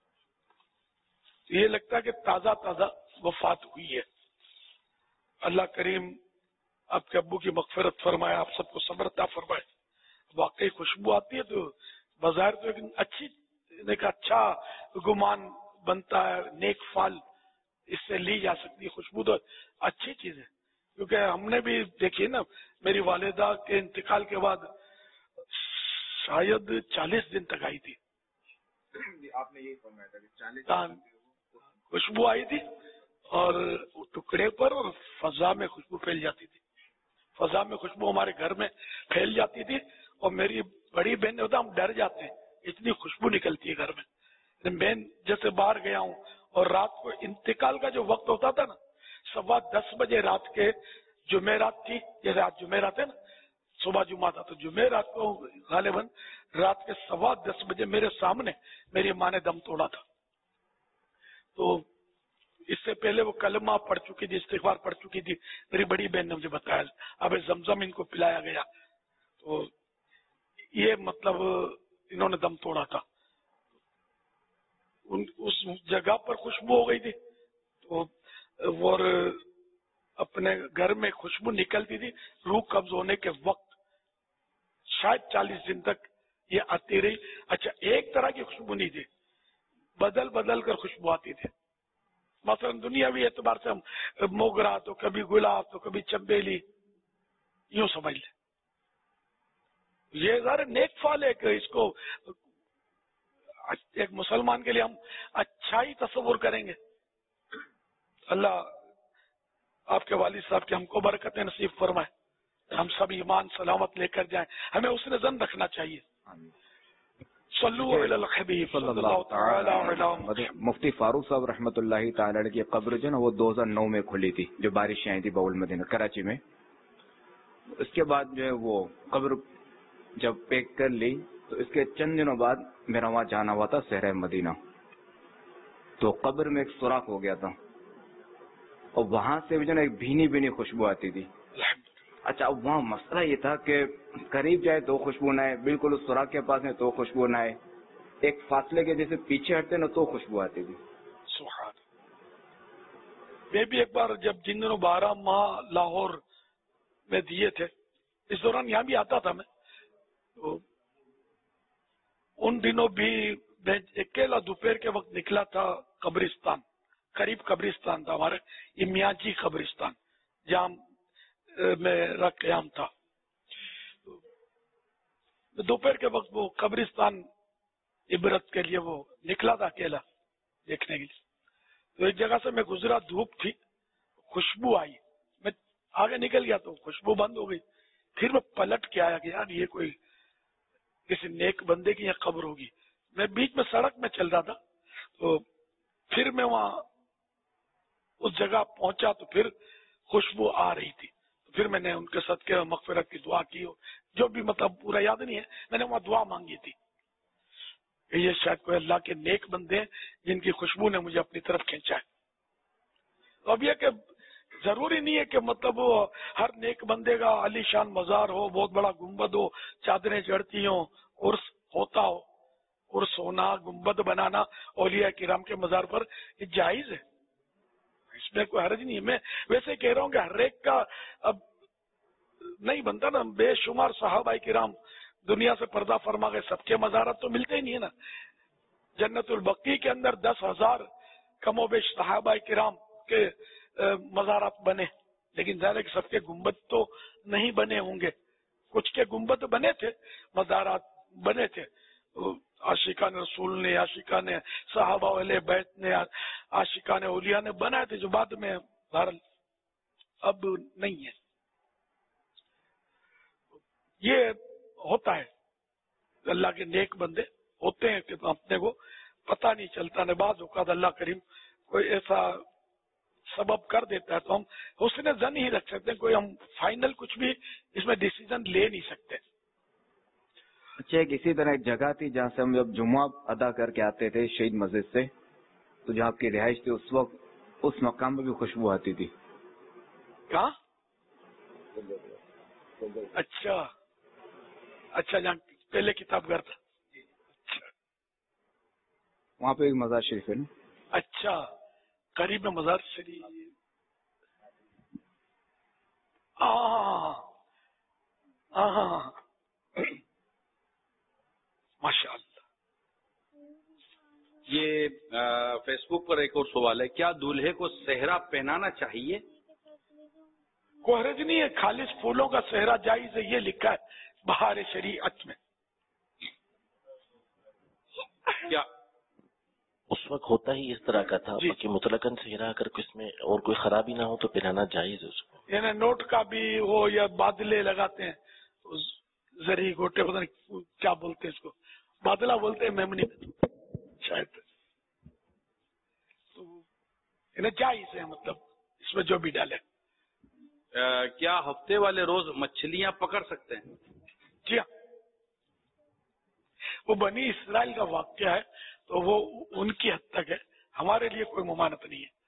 یہ لگتا ہے کہ تازہ تازہ وفات ہوئی ہے. اللہ کریم آپ کے ابو کی مغفرت فرمائے، آپ سب کو صبر عطا فرمائے. واقعی خوشبو آتی ہے تو بظاہر تو ایک اچھا گمان بنتا ہے، نیک فال اس سے لی جا سکتی ہے. خوشبو تو اچھی چیز ہے، کیونکہ ہم نے بھی دیکھی نا میری والدہ کے انتقال کے بعد شاید 40 دن تک آئی تھی. آپ نے یہی فرمایا تھا کہ 40 خوشبو آئی تھی اور ٹکڑے پر اور فضا میں خوشبو پھیل جاتی تھی. فضا میں خوشبو ہمارے گھر میں پھیل جاتی تھی اور میری بڑی بہن نے ہوتا ہم ڈر جاتے ہیں اتنی خوشبو نکلتی ہے گھر میں. بہن جیسے باہر گیا ہوں اور رات کو انتقال کا جو وقت ہوتا تھا نا 10:15 بجے رات کے، جمعرات تھی جیسے آج جمعرات ہے نا، صبح جمعہ تھا تو جمعرات کو غالباً رات کے 10:15 بجے میرے سامنے میری ماں نے دم توڑا تھا. تو اس سے پہلے وہ کلمہ پڑھ چکی تھی، استغفار پڑھ چکی تھی. میری بڑی بہن نے مجھے بتایا اب زمزم ان کو پلایا گیا تو یہ مطلب انہوں نے دم توڑا تھا. اس جگہ پر خوشبو ہو گئی تھی تو اور اپنے گھر میں خوشبو نکلتی تھی. روح قبض ہونے کے وقت شاید 40 دن تک یہ آتی رہی. اچھا ایک طرح کی خوشبو نہیں تھی, بدل بدل کر خوشبو آتی تھی. مثلا دنیاوی اعتبار سے ہم موگرا تو کبھی گلاب تو کبھی چمیلی, یوں سمجھ لیں. یہ ذرا نیک فال ہے کہ اس کو ایک مسلمان کے لیے ہم اچھا ہی تصور کریں گے. اللہ آپ کے والد صاحب کے ہم کو برکتیں نصیب فرمائے, ہم سب ایمان سلامت لے کر جائیں. ہمیں اس نے ظن رکھنا چاہیے. صلو علی الحبیب صلی اللہ تعالی علی محمد. مفتی فاروق صاحب رحمۃ اللہ تعالی علیہ کی قبر جو نا وہ 2009 میں کھلی تھی, جو بارشیں آئی تھی باول مدینہ کراچی میں. اس کے بعد جو ہے وہ قبر جب پیک کر لی تو اس کے چند دنوں بعد میرا وہاں جانا ہوا تھا صحرا مدینہ. تو قبر میں ایک سوراخ ہو گیا تھا اور وہاں سے جو نا ایک بھینی بھینی خوشبو آتی تھی. اچھا اب وہاں مسئلہ یہ تھا کہ قریب جائے تو خوشبو نہ آئے, بالکل اس سوراخ کے پاس ہے تو خوشبو نہ آئے, ایک فاصلے کے جیسے پیچھے ہٹتے نا تو خوشبو آتی تھی. سبحان. میں بھی ایک بار جب جن دنوں 12 ماہ لاہور میں دیے تھے, اس دوران یہاں بھی آتا تھا میں, تو ان دنوں بھی میں اکیلا دوپہر کے وقت نکلا تھا قبرستان, قریب قبرستان تھا ہمارے, یہ میاں جی قبرستان جہاں میرا قیام تھا. دوپہر کے وقت وہ قبرستان عبرت کے لیے وہ نکلا تھا اکیلا دیکھنے کے لیے. تو ایک جگہ سے میں گزرا, دھوپ تھی, خوشبو آئی, میں آگے نکل گیا تو خوشبو بند ہو گئی. پھر میں پلٹ کے آیا کہ یار یہ کوئی کسی نیک بندے کی یہ قبر ہوگی. میں بیچ میں سڑک میں چل رہا تھا, تو پھر میں وہاں اس جگہ پہنچا تو پھر خوشبو آ رہی تھی. تو پھر میں نے ان کے صدقے مغفرت کی دعا کی, جو بھی مطلب پورا یاد نہیں ہے, میں نے وہاں دعا مانگی تھی کہ یہ شاید کوئی اللہ کے نیک بندے جن کی خوشبو نے مجھے اپنی طرف کھینچا ہے. اب یہ کہ ضروری نہیں ہے کہ مطلب وہ ہر نیک بندے کا علی شان مزار ہو, بہت بڑا گنبد ہو, چادریں چڑھتی ہوں, عرس ہوتا ہو. عرس ہونا, گنبد بنانا اولیاء کرام کے مزار پر یہ جائز ہے, اس میں کوئی حرج نہیں ہے. میں ویسے کہہ رہا ہوں کہ ہر ایک کا اب نہیں بنتا نا. بے شمار صحابہ کرام دنیا سے پردہ فرما گئے, سب کے مزارات تو ملتے ہی نہیں ہے نا. جنت البقیع کے اندر 10,000 کم و بیش صحابہ کرام کے مزارات بنے, لیکن ظاہر ہے کہ سب کے گنبد تو نہیں بنے ہوں گے. کچھ کے گنبد بنے تھے, مزارات بنے تھے. عاشقان رسول نے, عاشقان صحابہ اہل بیت نے, عاشقان اولیاء نے بنائے تھے, جو بعد میں اب نہیں ہے. یہ ہوتا ہے, اللہ کے نیک بندے ہوتے ہیں کہ اپنے کو پتہ نہیں چلتا. نے بعض اوقات اللہ کریم کوئی ایسا سبب کر دیتا ہے تو ہم حسن ظن ہی رکھ سکتے ہیں, کوئی ہم فائنل کچھ بھی اس میں ڈیسیزن لے نہیں سکتے. اچھا ایک اسی طرح ایک جگہ تھی جہاں سے ہم جب جمعہ ادا کر کے آتے تھے شہید مسجد سے, تو جہاں آپ کی رہائش تھی اس وقت اس مقام میں بھی خوشبو آتی تھی. کہاں؟ اچھا اچھا, جہاں پہلے کتاب گھر تھا, وہاں پہ ایک مزار شریف ہے نا. اچھا, قریب میں مزار شریف. ہاں ماشاء اللہ. یہ فیس بک پر ایک اور سوال ہے, کیا دولہے کو صحرا پہنانا چاہیے؟ کوئی حرج نہیں ہے, خالص پھولوں کا صحرا جائز ہے, یہ لکھا ہے بہار شریعت میں. کیا اس وقت ہوتا ہی اس طرح کا تھا کہ مطلقاً صحرا اگر اس میں اور کوئی خرابی نہ ہو تو پہنانا جائز ہے اس کو. یعنی نوٹ کا بھی ہو یا بادلے لگاتے ہیں, زری گوٹے پتہ نہیں کیا بولتے ہیں اس کو, بادلہ بولتے ہیں میمنی شاید. تو جائز ہے, مطلب اس میں جو بھی ڈالے. کیا ہفتے والے روز مچھلیاں پکڑ سکتے ہیں؟ جی ہاں, وہ بنی اسرائیل کا واقعہ ہے تو وہ ان کی حد تک ہے, ہمارے لیے کوئی ممانعت نہیں ہے.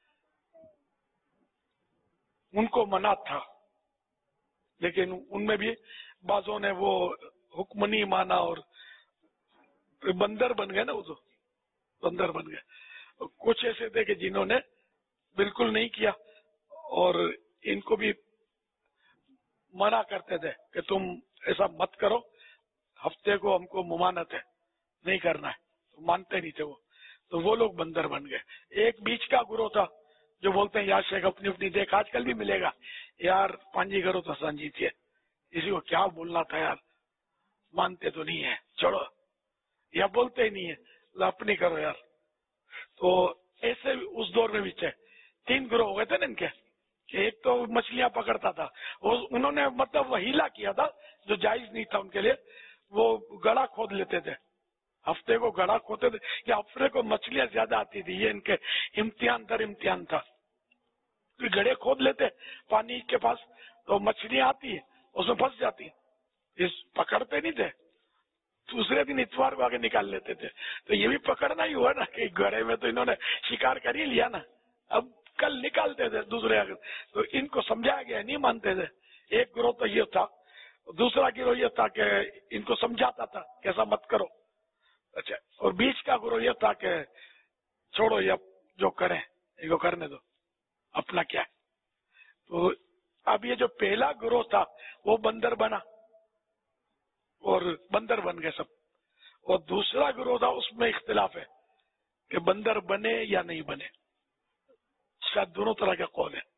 ان کو منع تھا, لیکن ان میں بھی بعضوں نے وہ حکم نہیں مانا اور بندر بن گئے نا, وہ تو बंदर बन गए। कुछ ऐसे थे कि जिन्होंने बिल्कुल नहीं किया और इनको भी मना करते थे कि तुम ऐसा मत करो, हफ्ते को हमको मुमानत है, नहीं करना है, तो मानते नहीं थे वो, तो वो लोग बंदर बन गए। एक बीच का गुरु था जो बोलते हैं यार शेख अपनी अपनी देख, आजकल भी मिलेगा यार पांजी करो तो सांझी थी, किसी को क्या बोलना था यार, मानते तो नहीं है, छोड़ो, या बोलते ही नहीं है, अपनी करो यार। तो ऐसे उस दौर में भी थे, 3 गुरु हो गए थे ना इनके। एक तो मछलियां पकड़ता था, उन्होंने मतलब वहीला किया था जो जायज नहीं था उनके लिए, वो गड़ा खोद लेते थे, हफ्ते को गड़ा खोदते थे, या हफ्ते को मछलियां ज्यादा आती थी, ये इनके इम्तिहान दर इम्तिहान था। गड़े खोद लेते पानी के पास, तो मछलियां आती है उसमें फंस जाती, इस पकड़ते नहीं थे, दूसरे दिन इतवार को आगे निकाल लेते थे। तो ये भी पकड़ना ही हुआ ना कि गड़े में तो इन्होंने शिकार कर ही लिया ना, अब कल निकालते थे दूसरे आगे। तो इनको समझाया गया, नहीं मानते थे। एक गिरोह तो ये था, दूसरा गिरोह ये था कि इनको समझाता था कैसा मत करो, अच्छा, और बीच का गिरोह ये था कि छोड़ो ये जो करें इनको करने दो, अपना क्या है। तो अब ये जो पहला गिरोह था वो बंदर बना और बंदर बन गए सब, और दूसरा गिरोह था उसमें इख्तिलाफ है कि बंदर बने या नहीं बने, शायद दोनों तरह के कौल है।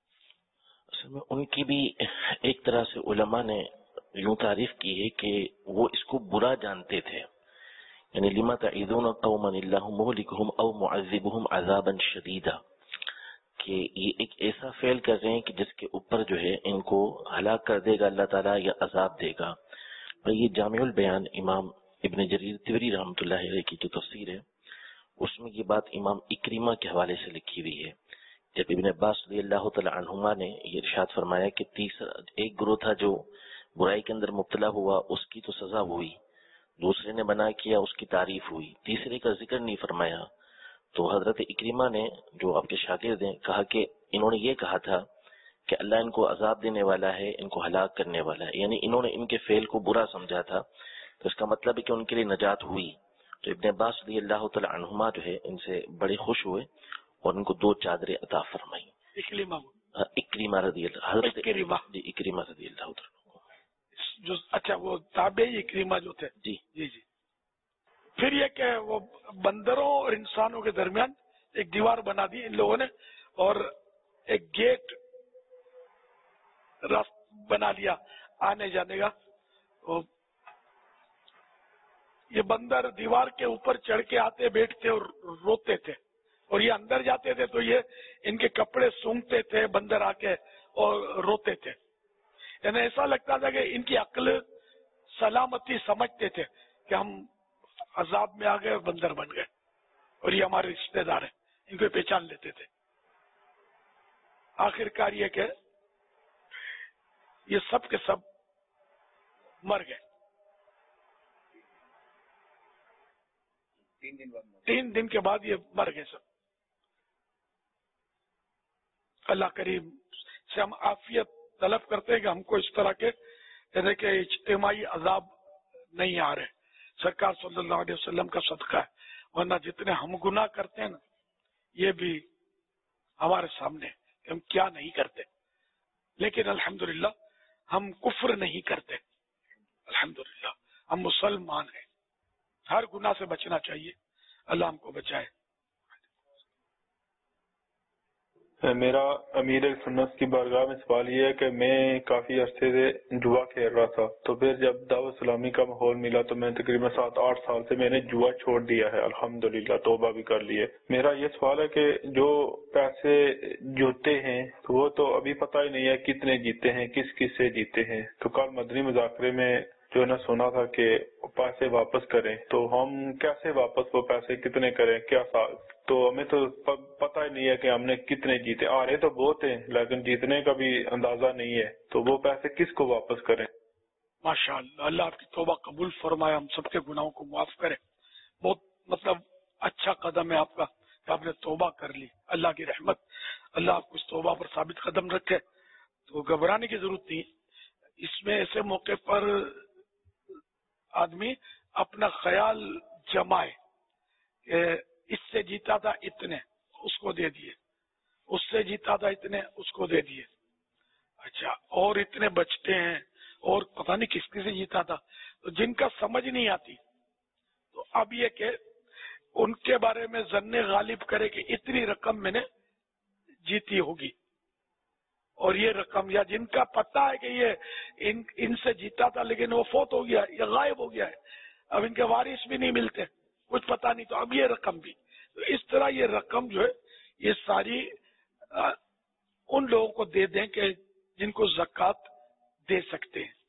उनकी भी एक तरह से उलमा ने यूं तारीफ की है कि वो इसको बुरा जानते थे, यानी लिमा तईदून कौमन इल्लाहु मुहलिकुहुम औ मुअज़्ज़िबुहुम अज़ाबन शदीदा, कि ये एक ऐसा फेल कर रहे हैं कि जिसके ऊपर जो है इनको हलाक कर देगा अल्लाह ताला या अजाब देगा। और ये जामिउल बयान इमाम इब्न जरीर तिबरी रहमतुल्लाह अलैह की जो तफसीर है उसमें ये बात इमाम इक्रिमा के हवाले से लिखी हुई है। जब इब्न अब्बास रज़ियल्लाहु तआला अन्हुमा ने ये इरशाद फरमाया कि तीसरा एक गिरोह था जो बुराई के अंदर मुब्तला हुआ, उसकी तो सजा हुई, दूसरे ने बना किया उसकी तारीफ हुई, तीसरे का जिक्र नहीं फरमाया। तो हजरत इक्रिमा ने जो आपके शागिर्द हैं कहा कि इन्होंने ये कहा था कि अल्लाह इनको अजाब देने वाला है, इनको हलाक करने वाला है, यानी इन्होंने इनके फेल को बुरा समझा था। तो इसका मतलब है कि उनके लिए नजात हुई। तो इब्न अब्बास रज़ियल्लाहु तआला अन्हुमा जो है इनसे बड़े खुश हुए और इनको 2 चादरें अता फरमाई। इक्रिमा रज़ियल्लाहु तआला जो, अच्छा वो ताबे इक्रिमा जो थे, जी जी जी। फिर ये कि वो बंदरों और इंसानों के दरमियान एक दीवार बना दी इन लोगों ने, और एक गेट बना लिया आने जाने का। तो ये बंदर दीवार के ऊपर चढ़ के आते बैठते और रोते थे, और ये अंदर जाते थे तो ये इनके कपड़े सूंघते थे बंदर आके और रोते थे। यानी ऐसा लगता था कि इनकी अक्ल सलामती समझते थे कि हम अजाब में आ गए और बंदर बन गए, और ये हमारे रिश्तेदार हैं, इनको पहचान लेते थे। आखिरकार ये कि ये सब के सब मर गए। 3 दिन के बाद ये मर गए सब। अल्लाह करीम से हम आफियत तलब करते हैं कि हमको इस तरह के यानी कि इज्तिमाई अजाब नहीं आ रहे, सरकार सल्लल्लाहु अलैहि वसल्लम का सदका है, वरना जितने हम गुनाह करते हैं ना, ये भी हमारे सामने कि हम क्या नहीं करते। लेकिन अल्हम्दुलिल्लाह हम कुफ्र नहीं करते, अल्हम्दुलिल्लाह हम मुसलमान हैं। हर गुनाह से बचना चाहिए, अल्लाह हमको बचाए। मेरा अमीर सुन्नत की बारगाह में सवाल ये है कि मैं काफी अरसे से जुआ खेल रहा था, तो फिर जब दावत इस्लामी का माहौल मिला तो मैं तकरीबन 7-8 साल से मैंने जुआ छोड़ दिया है, अल्हम्दुलिल्लाह तौबा भी कर ली है। मेरा ये सवाल है कि जो पैसे जीते हैं तो वो तो अभी पता ही नहीं है कितने जीते हैं, किस किस से जीते हैं। तो कल मदनी मुज़ाकरे में जो है ना सुना था कि पैसे वापस करें, तो हम कैसे वापस वो पैसे कितने करें, क्या तो हमें तो पता ही नहीं है कि हमने कितने जीते। आ रहे तो बहुत हैं लेकिन जीतने का भी अंदाजा नहीं है, तो वो पैसे किसको वापस करें। माशाअल्लाह, अल्लाह आपकी तौबा कबूल फरमाए, हम सबके गुनाहों को माफ करे। बहुत मतलब अच्छा कदम है आपका कि आपने तौबा कर ली, अल्लाह की रहमत, अल्लाह आपको इस तौबा पर साबित कदम रखे। तो घबराने की जरूरत नहीं, इसमें ऐसे मौके पर आदमी अपना ख्याल जमाए کہ اس سے جیتا تھا اتنے، اس کو دے دیے، اس سے جیتا تھا اتنے، اس کو دے دیے، اچھا اور اتنے بچتے ہیں اور پتہ نہیں کس کس سے جیتا تھا، تو جن کا سمجھ نہیں آتی تو اب یہ کہ ان کے بارے میں ظن غالب کرے کہ اتنی رقم میں نے جیتی ہوگی، اور یہ رقم، یا جن کا پتہ ہے کہ یہ ان سے جیتا تھا لیکن وہ فوت ہو گیا یا غائب ہو گیا ہے، اب ان کے وارث بھی نہیں ملتے، کچھ پتہ نہیں، تو اب یہ رقم بھی، تو اس طرح یہ رقم جو ہے یہ ساری ان لوگوں کو دے دیں کہ جن کو زکوٰۃ دے سکتے ہیں،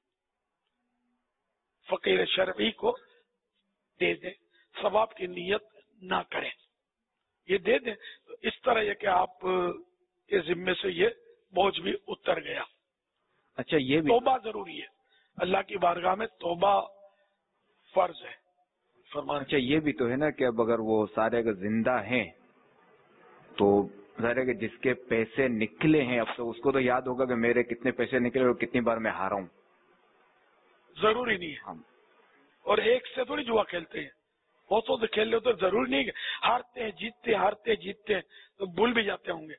فقیر شرعی کو دے دیں، ثواب کی نیت نہ کریں، یہ دے دیں، تو اس طرح یہ کہ آپ کے ذمے سے یہ بوجھ بھی اتر گیا۔ اچھا یہ بھی توبہ ضروری ہے، اللہ کی بارگاہ میں توبہ فرض ہے، فرمان۔ اچھا یہ بھی تو ہے نا کہ اب اگر وہ سارے اگر زندہ ہیں تو ظاہر ہے کہ جس کے پیسے نکلے ہیں اب تو اس کو تو یاد ہوگا کہ میرے کتنے پیسے نکلے اور کتنی بار میں ہارا ہوں، ضروری نہیں ہے، اور ایک سے تھوڑی جوا کھیلتے ہیں، وہ تو کھیل لے تو ضروری نہیں کہ ہارتے ہیں جیتتے ہیں تو بھول بھی جاتے ہوں گے،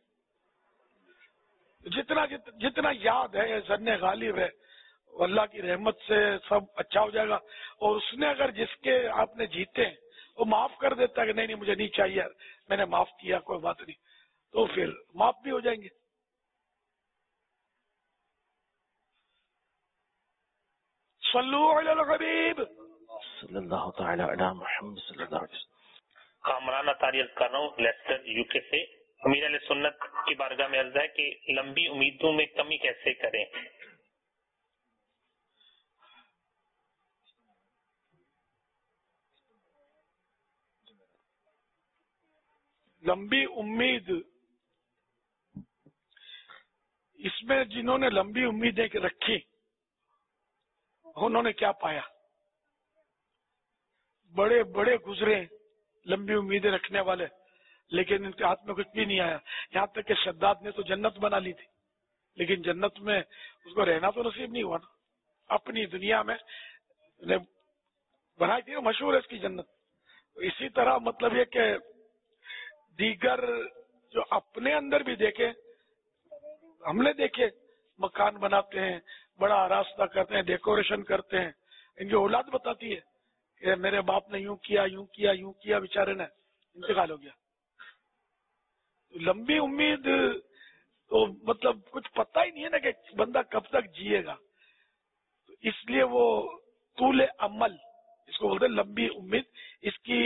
جتنا یاد ہے ظن غالب ہے، اللہ کی رحمت سے سب اچھا ہو جائے گا، اور اس نے اگر جس کے آپ نے جیتے ہیں وہ معاف کر دیتا ہے کہ نہیں مجھے نہیں چاہیے، میں نے معاف کیا کوئی بات نہیں، تو پھر معاف بھی ہو جائیں گے۔ صلو علی الحبیب صلی اللہ تعالی علی محمد صلی اللہ علیہ وسلم۔ کامران اطاری عرض کر رہا ہوں لیسٹر یو کے سے۔ امیر علیہ سنت کی بارگاہ میں عرض ہے کہ لمبی امیدوں میں کمی کیسے کریں؟ لمبی امید، اس میں جنہوں نے لمبی امیدیں رکھی انہوں نے کیا پایا؟ بڑے بڑے گزرے لمبی امیدیں رکھنے والے، لیکن ان کے ہاتھ میں کچھ بھی نہیں آیا، یہاں تک کہ شداد نے تو جنت بنا لی تھی، لیکن جنت میں اس کو رہنا تو نصیب نہیں ہوا نا، اپنی دنیا میں بنائی تھی، مشہور ہے اس کی جنت۔ اسی طرح مطلب یہ کہ دیگر جو اپنے اندر بھی دیکھے، ہم نے دیکھے مکان بناتے ہیں، بڑا آراستہ کرتے ہیں، ڈیکوریشن کرتے ہیں، ان کی اولاد بتاتی ہے کہ میرے باپ نے یوں کیا بیچارے نے انتقال ہو گیا۔ لمبی امید تو مطلب کچھ پتہ ہی نہیں ہے نا کہ بندہ کب تک جیے گا، تو اس لیے وہ طول عمل اس کو بولتے ہیں لمبی امید، اس کی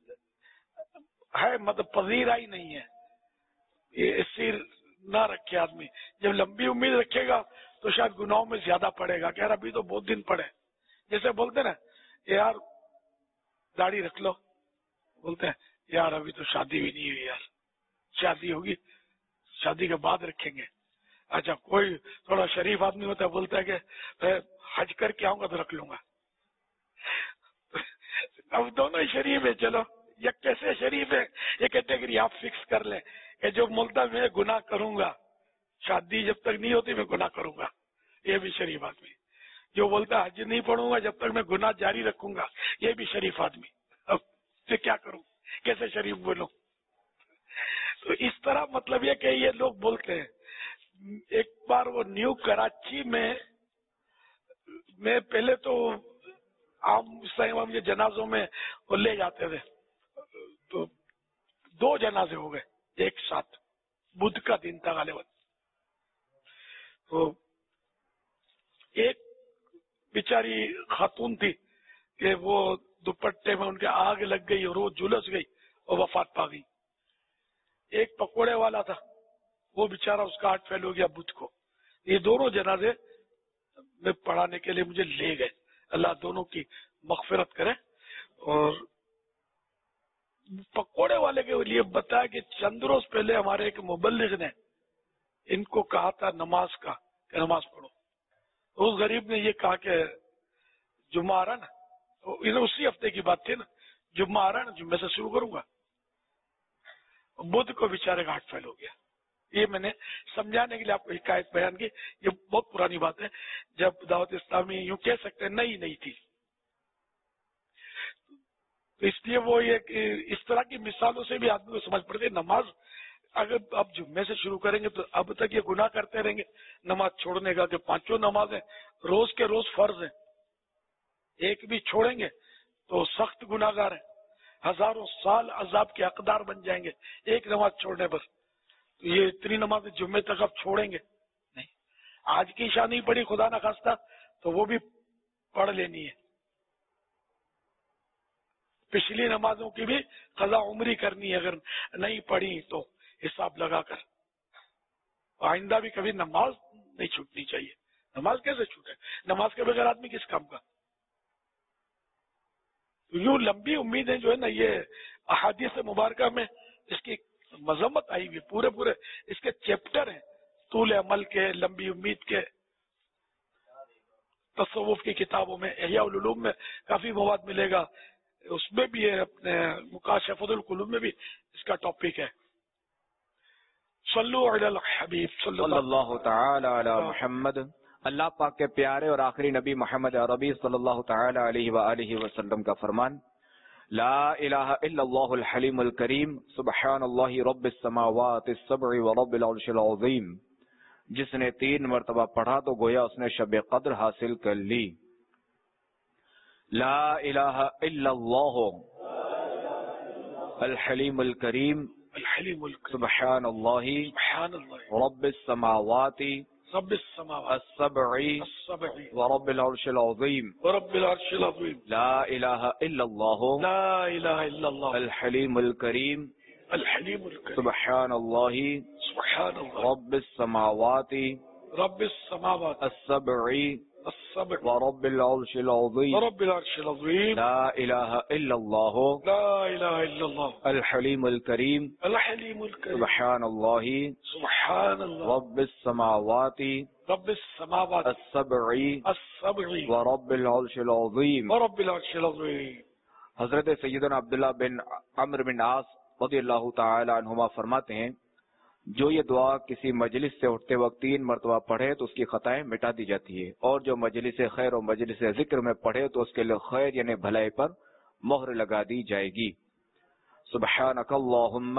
ہے مطلب پذیرا ہی نہیں ہے، یہ سیر نہ رکھے آدمی، جب لمبی امید رکھے گا تو شاید گناہوں میں زیادہ پڑے گا کہ یار ابھی تو بہت دن پڑے، جیسے بولتے نا یار داڑھی رکھ لو، بولتے ہیں یار ابھی تو شادی بھی نہیں ہوئی، یار شادی ہوگی شادی کے بعد رکھیں گے۔ اچھا کوئی تھوڑا شریف آدمی ہوتا ہے بولتا ہے کہ میں حج کر کے آؤں گا تو رکھ لوں گا، اب دونوں ہی شریف ہے، چلو یہ کیسے شریف ہے، یہ کیٹیگری آپ فکس کر لیں کہ جو بولتا میں گناہ کروں گا، شادی جب تک نہیں ہوتی میں گناہ کروں گا، یہ بھی شریف آدمی، جو بولتا حج نہیں پڑھوں گا جب تک میں گناہ جاری رکھوں گا، یہ بھی شریف آدمی، اب سے کیا کروں، کیسے شریف بولوں؟ تو اس طرح مطلب یہ کہ یہ لوگ بولتے ہیں۔ ایک بار وہ نیو کراچی میں پہلے تو عام یہ جنازوں میں وہ لے جاتے تھے، تو 2 جنازے ہو گئے ایک ساتھ، بدھ کا دن تھا غالباً، تو ایک بیچاری خاتون تھی کہ وہ دوپٹے میں ان کے آگ لگ گئی اور وہ جھلس گئی اور وفات پا گئی۔ ایک پکوڑے والا تھا، وہ بیچارہ اس کا ہارٹ فیل ہو گیا بدھ کو۔ یہ دونوں جنازے میں پڑھانے کے لیے مجھے لے گئے، اللہ دونوں کی مغفرت کرے۔ اور پکوڑے والے کے لیے بتایا کہ چند روز پہلے ہمارے ایک مبلغ نے ان کو کہا تھا نماز کا کہ نماز پڑھو، اس غریب نے یہ کہا کہ جمعہ آ رہا نا، اسی ہفتے کی بات تھی نا، جمعہ آ رہا نا، جمعے سے شروع کروں گا، بدھ کو بیچارے کا ہارٹ فیل ہو گیا۔ یہ میں نے سمجھانے کے لیے آپ کو حکایت بیان کی، یہ بہت پرانی بات ہے، جب دعوت اسلامی یوں کہہ سکتے ہیں نئی تھی، تو اس لیے وہ یہ کہ اس طرح کی مثالوں سے بھی آدمی کو سمجھ پڑتی ہے نماز اگر اب جمعے سے شروع کریں گے تو اب تک یہ گناہ کرتے رہیں گے نماز چھوڑنے کا کہ 5 نمازیں روز کے روز فرض ہیں، ایک بھی چھوڑیں گے تو سخت گناہ گار ہیں، ہزاروں سال عذاب کے حقدار بن جائیں گے ایک نماز چھوڑنے پر. تو یہ اتنی نمازیں جمعے تک اب چھوڑیں گے نہیں. آج کی عشاء نہیں پڑھی خدا نہ خواستہ تو وہ بھی پڑھ لینی ہے. پچھلی نمازوں کی بھی قضا عمری کرنی ہے، اگر نہیں پڑھی تو حساب لگا کر. آئندہ بھی کبھی نماز نہیں چھوٹنی چاہیے. نماز کیسے چھوٹے؟ نماز کے بغیر آدمی کس کام کا؟ یوں لمبی امیدیں جو ہے نا، یہ احادیث مبارکہ میں اس کی مذمت آئی ہوئی، پورے اس کے چیپٹر ہیں طول عمل کے، لمبی امید کے. تصوف کی کتابوں میں، احیاء العلوم میں کافی مواد ملے گا، اس میں بھی ہے، اپنے مکاشفۃ القلوب میں بھی اس کا ٹاپک ہے. صلو علی الحبیب صلی اللہ تعالی علی محمد. اللہ پاک کے پیارے اور آخری نبی محمد عربی صلی اللہ تعالی علیہ وآلہ وسلم کا فرمان، لا الہ الا اللہ الحلیم الکریم سبحان اللہ رب السماوات السبع ورب العرش العظیم. جس نے 3 مرتبہ پڑھا تو گویا اس نے شب قدر حاصل کر لی. لا الہ الا اللہ الحلیم الکریم سبحان اللہ رب السماوات السبع ورب العرش العظیم. لا الہ الا اللہ الحلیم الکریم سبحان اللہ رب السماوات السبع ورب العرش العظیم. لا الہ الا اللہ الحلیم الکریم سبحان اللہ رب السماوات السبع ورب العرش العظیم. حضرت سیدنا عبداللہ بن عمرو بن عاص رضی اللہ تعالی عنہما فرماتے ہیں، جو یہ دعا کسی مجلس سے اٹھتے وقت 3 مرتبہ پڑھے تو اس کی خطائیں مٹا دی جاتی ہے، اور جو مجلس خیر اور مجلس ذکر میں پڑھے تو اس کے لیے خیر یعنی بھلائی پر مہر لگا دی جائے گی. سبحانک اللہم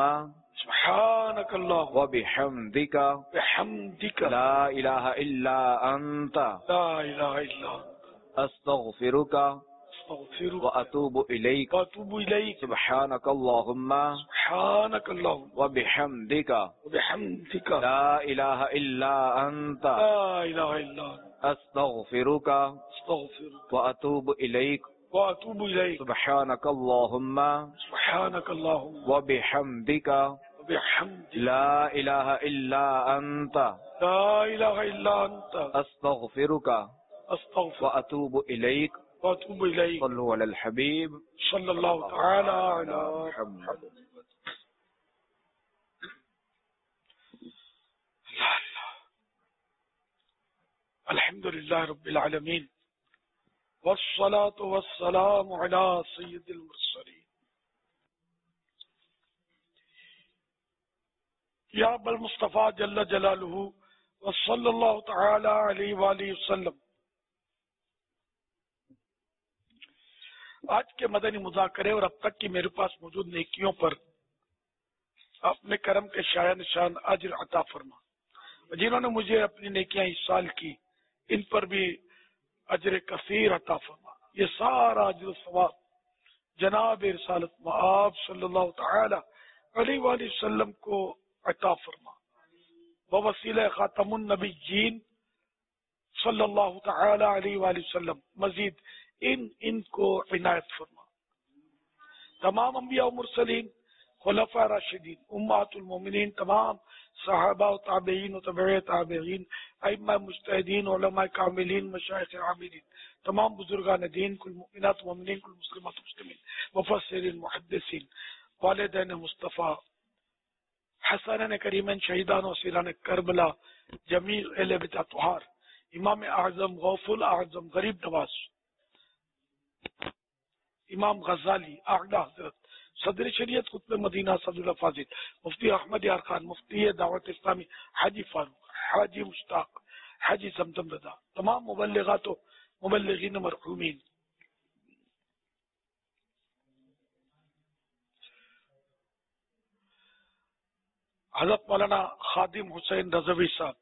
وبحمدک لا الہ الا انت استغفرک واتوب الیک. سبحانک اللہم وبحمدک لا الہ الا انت استغفرک واتوب الیک. سبحانک اللہم وبحمدک لا الہ الا انت استغفرک واتوب الیک. صلو علی الحبیب صلی اللہ تعالی علی محمد. الحمد للہ رب العالمین والصلاة والسلام علی سید المرسلین. یا بل مصطفیٰ جل جلالہ وصلی اللہ تعالی علیہ وآلہ وسلم. آج کے مدنی مذاکرے اور اب تک کی میرے پاس موجود نیکیوں پر اپنے کرم کے شایع نشان اجر عطا فرما. جنہوں نے مجھے اپنی نیکیاں اس سال کی ان پر بھی اجر کثیر عطا فرما. یہ سارا اجر و ثواب جناب رسالت مآب صلی اللہ تعالی علیہ وآلہ وسلم کو عطا فرما. ووسیلہ خاتم النبیین صلی اللہ تعالی علیہ وآلہ وسلم مزید ان کو عنایت فرما. تمام انبیاء و مرسلین، خلفاء راشدین، امہات المومنین، تمام صحابہ و تابعین و تبع تابعین، ائمہ مجتہدین، علماء کاملین، مشائخ عاملین، تمام بزرگان دین، کل مؤمنات و مومنین، کل مسلمات و مسلمین، مفسرین، محدثین، والدین مصطفیٰ، حسنین کریمین، شہیدان و اسیران کربلا، جمیع اہل بیت اطہار، امام اعظم غوث الاعظم غریب نواز، امام غزالی، اعلی حضرت صدر شریعت قطب مدینہ صدر اللہ فاضل، مفتی احمد یار خان، مفتی دعوت اسلامی حاجی فاروق، حاجی مشتاق، حاجی زمزم رضا، تمام مبلغات و مبلغین مرحومین، حضرت مولانا خادم حسین رضوی صاحب،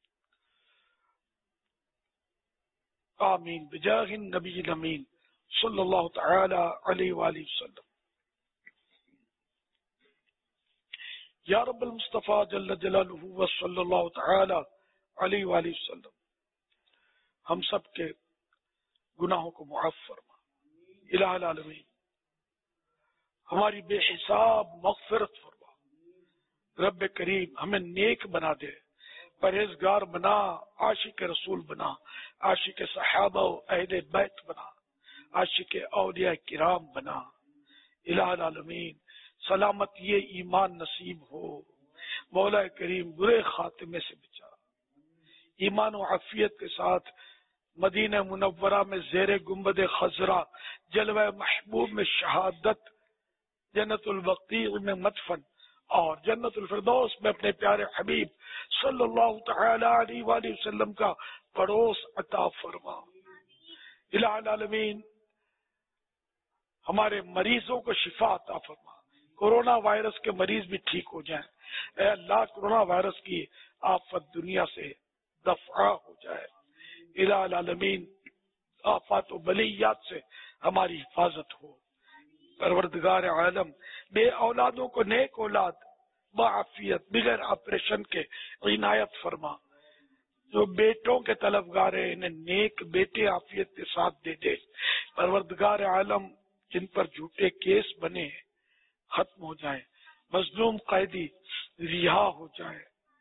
آمین بجاہ النبی الامین صلی اللہ تعالی علیہ وآلہ وسلم۔ یا رب المصطفیٰ جل جلالہ وصلی اللہ تعالی علیہ وآلہ وسلم، ہم سب کے گناہوں کو معاف فرما الہ العالمین، ہماری بے حساب مغفرت فرما، رب کریم ہمیں نیک بنا دے، پرہیزگار بنا، عاشق رسول بنا، عاشق صحابہ و اہل بیت بنا، عاشق اولیاء کرام بنا الہ العالمین، سلامتی ایمان نصیب ہو، مولا کریم برے خاتمے سے بچا، ایمان و عافیت کے ساتھ مدینہ منورہ میں زیر گنبد خضرا جلوہ محبوب میں شہادت، جنت البقیع میں مدفن اور جنت الفردوس میں اپنے پیارے حبیب صلی اللہ تعالی علیہ وآلہ وسلم کا پڑوس عطا فرما الہ العالمین، ہمارے مریضوں کو شفا عطا فرما، کورونا وائرس کے مریض بھی ٹھیک ہو جائیں، اے اللہ کورونا وائرس کی آفت دنیا سے دفع ہو جائے الہ العالمین، آفات و بلیات سے ہماری حفاظت ہو، پروردگار عالم بے اولادوں کو نیک اولاد بعافیت بغیر آپریشن کے عنایت فرما، جو بیٹوں کے طلبگار ہیں انہیں نیک بیٹے عافیت کے ساتھ دے دے، پروردگار عالم جن پر جھوٹے کیس بنے ہیں ختم ہو جائیں، مظلوم قیدی رہا ہو جائے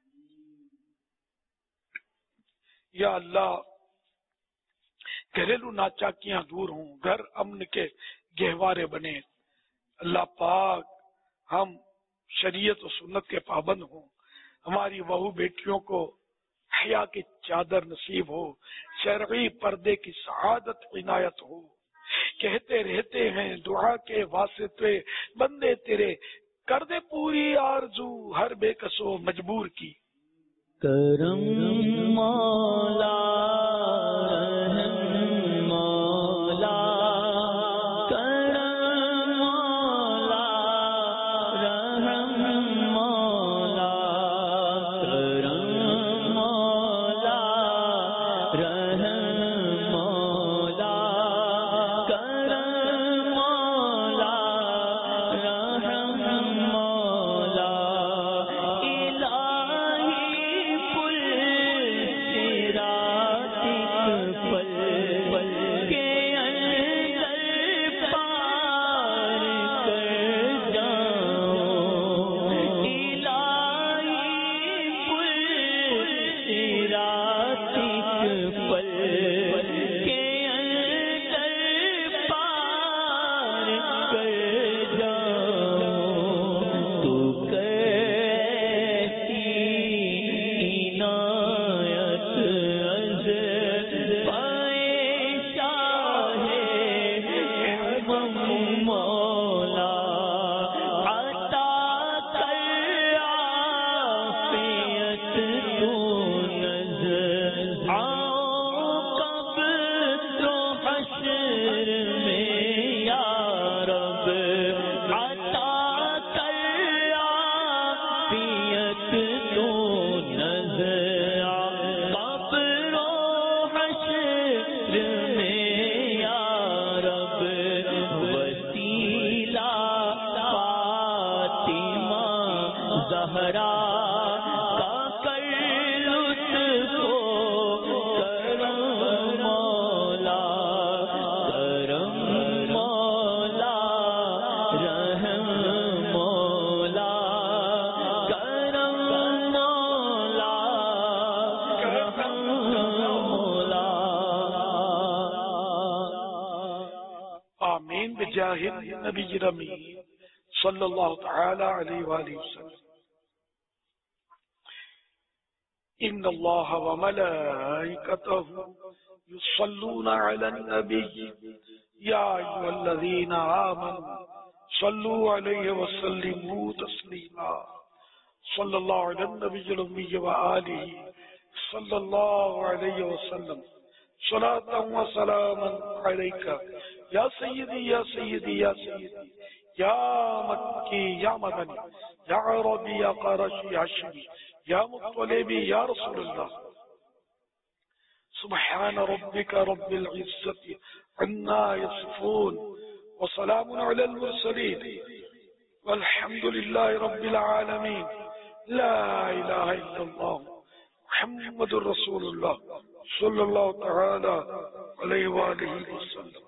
یا اللہ، گھریلو ناچاکیاں دور ہوں، گھر امن کے گہوارے بنے، اللہ پاک ہم شریعت و سنت کے پابند ہوں، ہماری بہو بیٹیوں کو حیا کی چادر نصیب ہو، شرعی پردے کی سعادت عنایت ہو، کہتے رہتے ہیں دعا کے واسطے بندے تیرے، کر دے پوری آرزو ہر بے کسو مجبور کی، کرم مولا نبی الامین صلی اللہ تعالی علیہ وآلہ وسلم۔ ان اللہ وملائکتہ یصلون علی النبی یا ایھا الذین آمنوا صلوا علیہ وسلموا تسلیما، صلی اللہ علی النبی الامی وآلہ صلی اللہ علیہ وسلم، صلاۃ و سلاما علیک یا سیدی یا سیدی یا سیدی یا مکی یا مدنی یا عربی یا قرشی یا ہاشمی یا مطلبی یا رسول اللہ. سبحان ربك رب العزة عما يصفون وسلام على المرسلين والحمد لله رب العالمين. لا إله إلا الله محمد رسول الله صلى الله تعالى عليه وآله وسلم.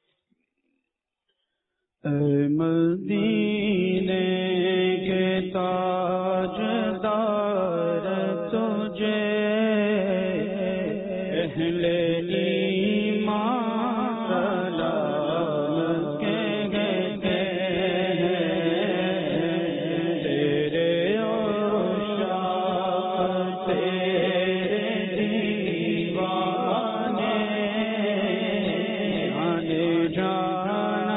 مدینے کے تاجدار تجھے اہل ایمان سلام کہتے ہیں. تیرے عشاق تیرے دیوانے آنے جانا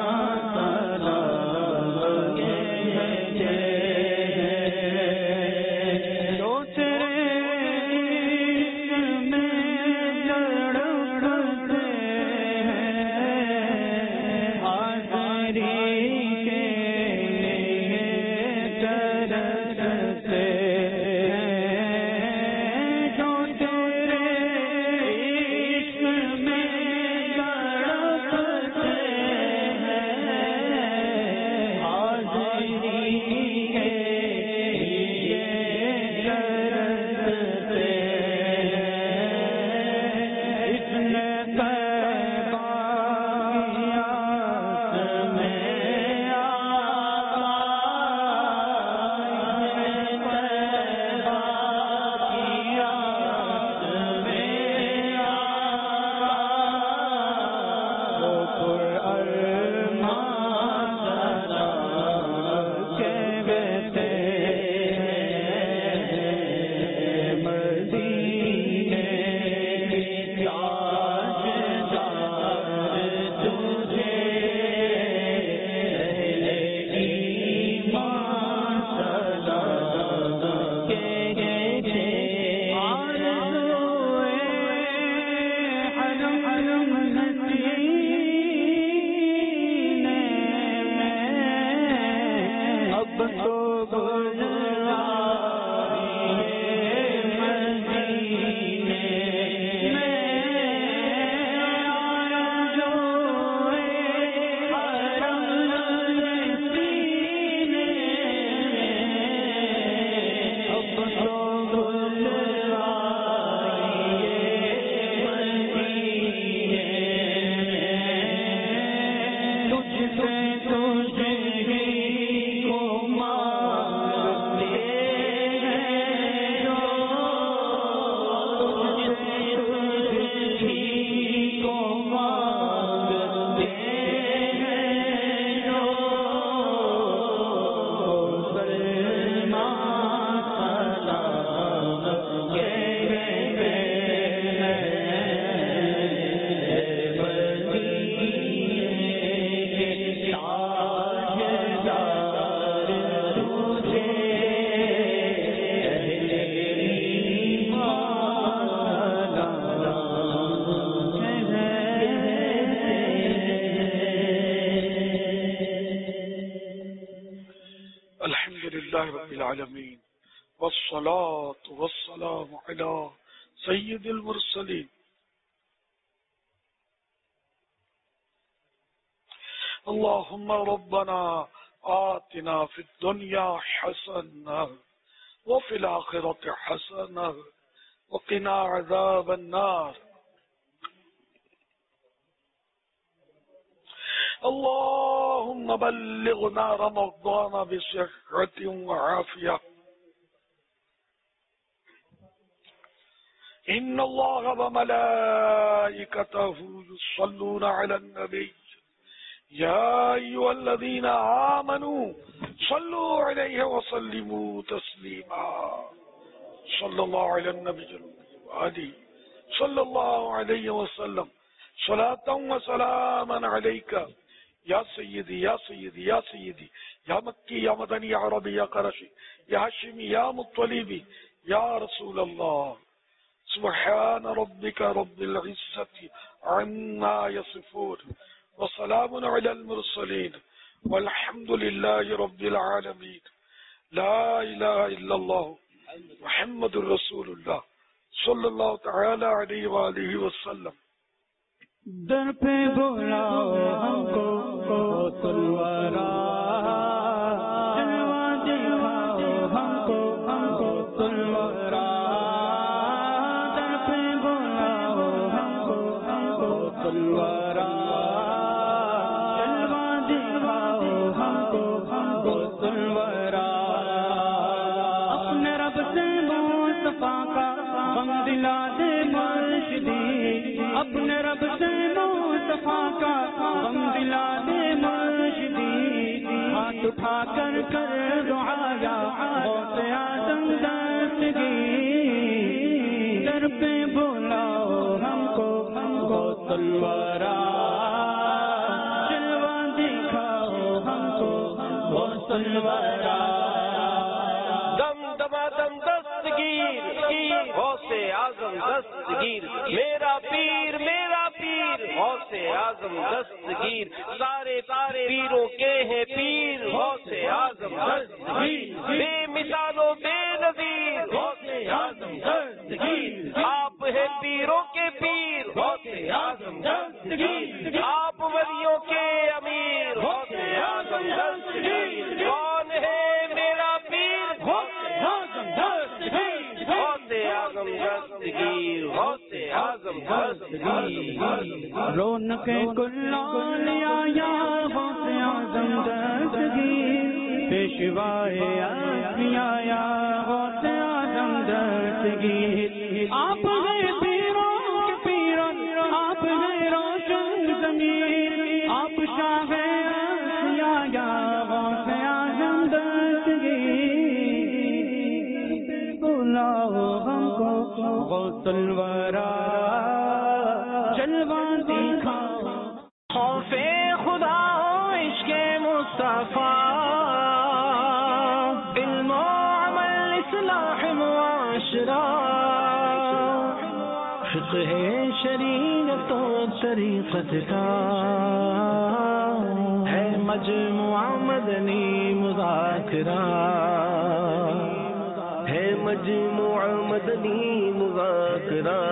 العالمين والصلاة والسلام على سيد المرسلين. اللهم ربنا آتنا في الدنيا حسنة وفي الآخرة حسنة وقنا عذاب النار. اللهم بلغنا رمضان بصحة وعافية. إن الله وملائكته يصلون على النبي يا أيها الذين آمنوا صلوا عليه وسلموا تسليما. صلى الله على النبي وآله صلى الله عليه وسلم صلاة وسلاما عليك یا سیدی یا سیدی یا سیدی یا مکی یا مدنی یا عربی یا قرشی یا ہاشمی یا مطلبی یا رسول اللہ. سبحان ربك رب العزة عما يصفون وسلام على المرسلين والحمد لله رب العالمين. لا الہ الا اللہ محمد الرسول اللہ صلی اللہ تعالی علیہ وآلہ وسلم. در پہ بلاؤ ہم کو تلوارا جلوہ دکھاؤ ہم کو تلوارا در پہ بلاؤ ہم کو تلوارا جلوہ دکھاؤ ہم کو تلوارا اپنے رب سے مصطفیٰ کا غم دلا دے مرشدی اپنے رب سے مصطفیٰ کا غم دلا دے مرشدی ہاتھ اٹھا کر دعایا غوث اعظم دستگیر در پہ بلاؤ ہم کو تلوارا جلوہ دکھاؤ ہم کو تلوارا دم دمادم دستگیر غوث اعظم دستگیر میرا پیر غوث اعظم دستگیر سارے پیروں کے ہیں پیر غوث اعظم دستگیر بے مثال و بے نظیر غوث اعظم دستگیر آپ ہے پیروں کے پیر غوث اعظم دستگیر آپ ولیوں کے امیر غوث اعظم دستگیر کون ہے میرا پیر غوث اعظم دستگیر غوث اعظم دستگیر غوث اعظم دستگیر رونق کل اولیاء غوث اعظم دستگیر پیشوائے انبیاء غوث اعظم دستگیر آپ ہیں پیروں کے پیرن آپ ہیں روشن ضمیر آپ شاہ انبیاء غوث اعظم دستگیر بلاؤ ہم کو غوث الورا جلوہ دکھاؤ خوف خدا عشق مصطفیٰ علم و عمل اصلاح معاشرہ فقہ شریعت و طریقت کا ہے مجموعہ مدنی مذاکرہ ہے مجموعہ مدنی مذاکرہ